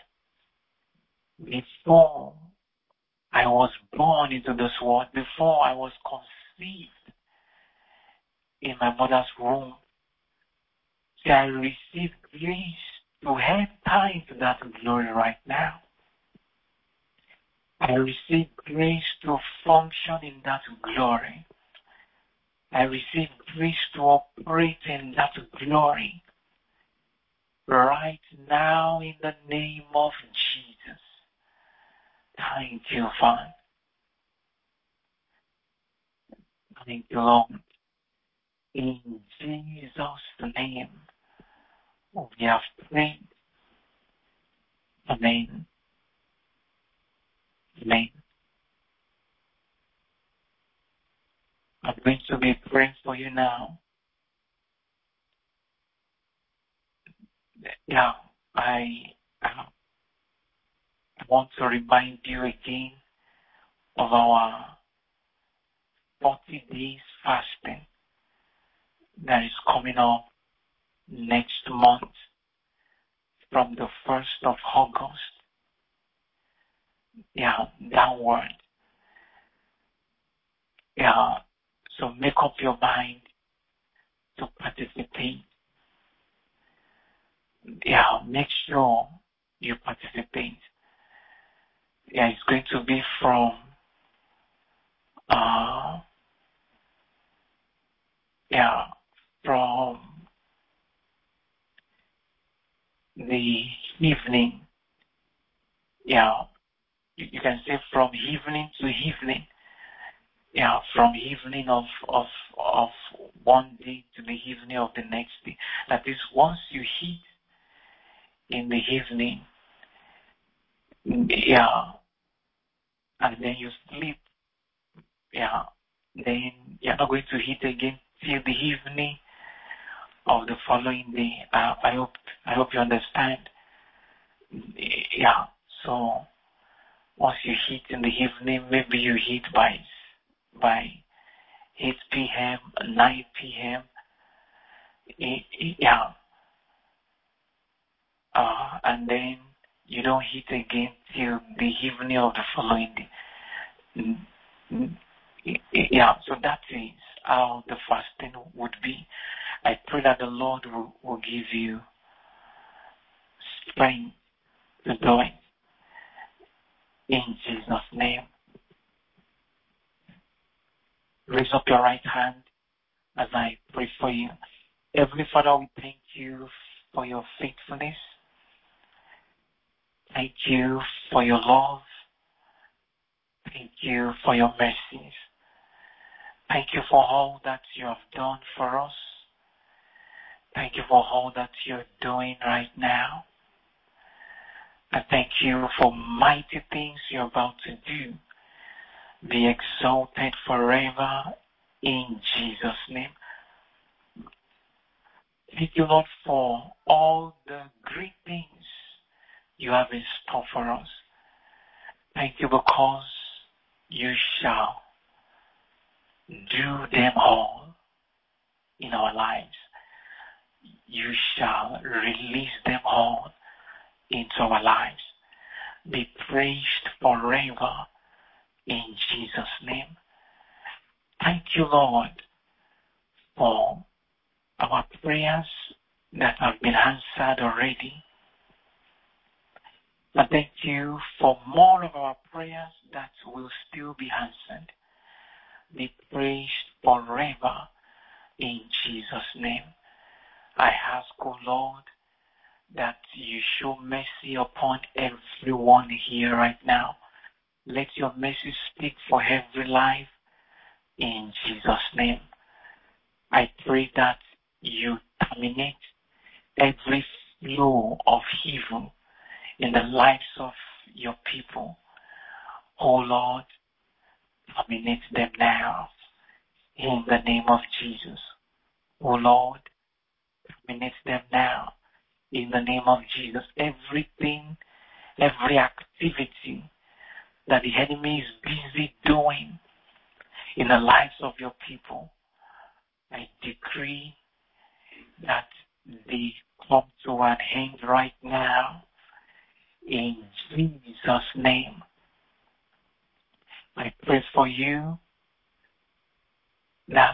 before I was born into this world, before I was conceived in my mother's womb. So I receive grace to enter into that glory right now. I receive grace to function in that glory. I receive grace to operate in that glory right now in the name of Jesus. Thank you, Father. Thank you, Lord. In Jesus' name, we have prayed. Amen. Amen. I'm going to be praying for you now. Yeah, I, uh, I want to remind you again of our forty days fasting that is coming up next month from the first of August. Yeah, downward. Yeah, so make up your mind to participate. Yeah, make sure you participate. Yeah, it's going to be from uh yeah from the evening. Yeah, you, you can say from evening to evening. Yeah, from evening of of of one day to the evening of the next day. That is, once you eat in the evening, yeah, and then you sleep, yeah, then you're not going to eat again till the evening of the following day. Uh, I hope I hope you understand. Yeah, so once you eat in the evening, maybe you eat by by eight p.m., nine p.m. Yeah, uh, and then you don't eat again till the evening of the following day. Yeah, so that is how the fasting would be. I pray that the Lord will, will give you strength to do it. In Jesus' name. Raise up your right hand as I pray for you. Heavenly Father, we thank you for your faithfulness. Thank you for your love. Thank you for your mercies. Thank you for all that you have done for us. Thank you for all that you're doing right now. I thank you for mighty things you're about to do. Be exalted forever in Jesus' name. Thank you, Lord, for all the great things you have in store for us. Thank you because you shall do them all in our lives. You shall release them all into our lives. Be praised forever in Jesus' name. Thank you, Lord, for our prayers that have been answered already. I thank you for more of our prayers that will still be answered. Be praised forever in Jesus' name. I ask, O Lord, that you show mercy upon everyone here right now. Let your mercy speak for every life in Jesus' name. I pray that you terminate every flow of evil in the lives of your people. Oh Lord, terminate them now in the name of Jesus. Oh Lord, terminate them now in the name of Jesus. Everything, every activity that the enemy is busy doing in the lives of your people, I decree that they come to an end right now in Jesus' name. I pray for you that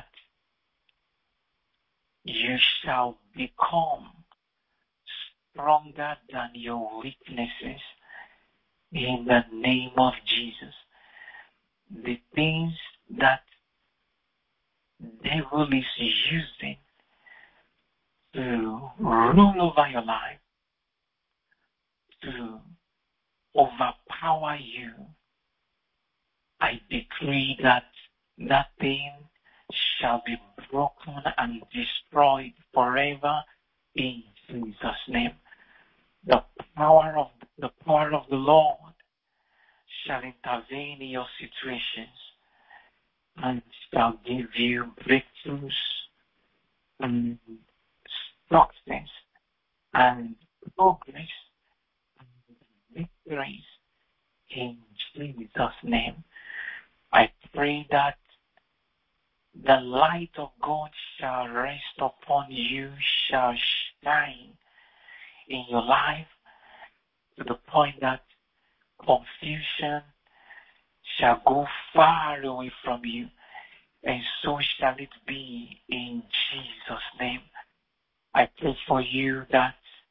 you shall become stronger than your weaknesses in the name of Jesus. The things that the devil is using to rule over your life, to overpower you, I decree that that thing shall be broken and destroyed forever in Jesus' name. The power of the power of the Lord shall intervene in your situations and shall give you breakthroughs and success and progress and victories in Jesus' name. I pray that the light of God shall rest upon you, shall shine in your life to the point that confusion shall go far away from you, and so shall it be in Jesus' name. I pray for you that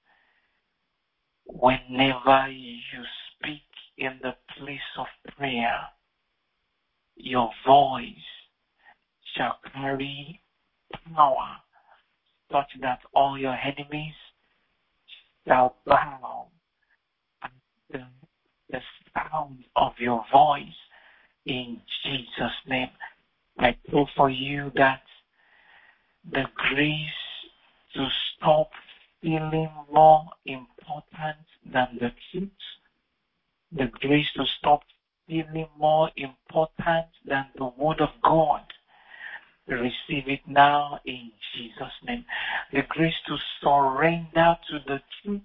whenever you speak in the place of prayer, your voice shall carry power such that all your enemies shall bow at the, the sound of your voice in Jesus' name. I pray for you that the grace to stop feeling more important than the truth, the grace to stop feeling more important than the Word of God, receive it now in Jesus' name. The grace to surrender to the truth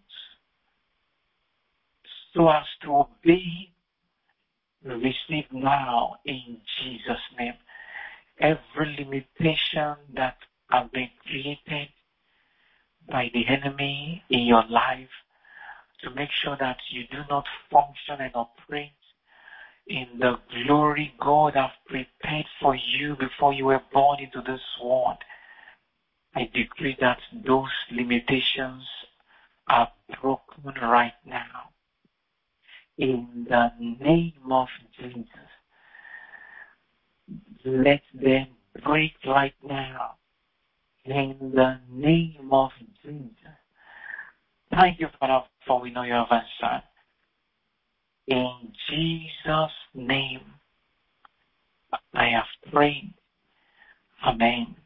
so as to obey, receive now in Jesus' name. Every limitation that has been created by the enemy in your life to make sure that you do not function and operate in the glory God has prepared for you before you were born into this world, I decree that those limitations are broken right now. In the name of Jesus, let them break right now. In the name of Jesus. Thank you, Father, for we know you have answered. In Jesus' name, I have prayed. Amen.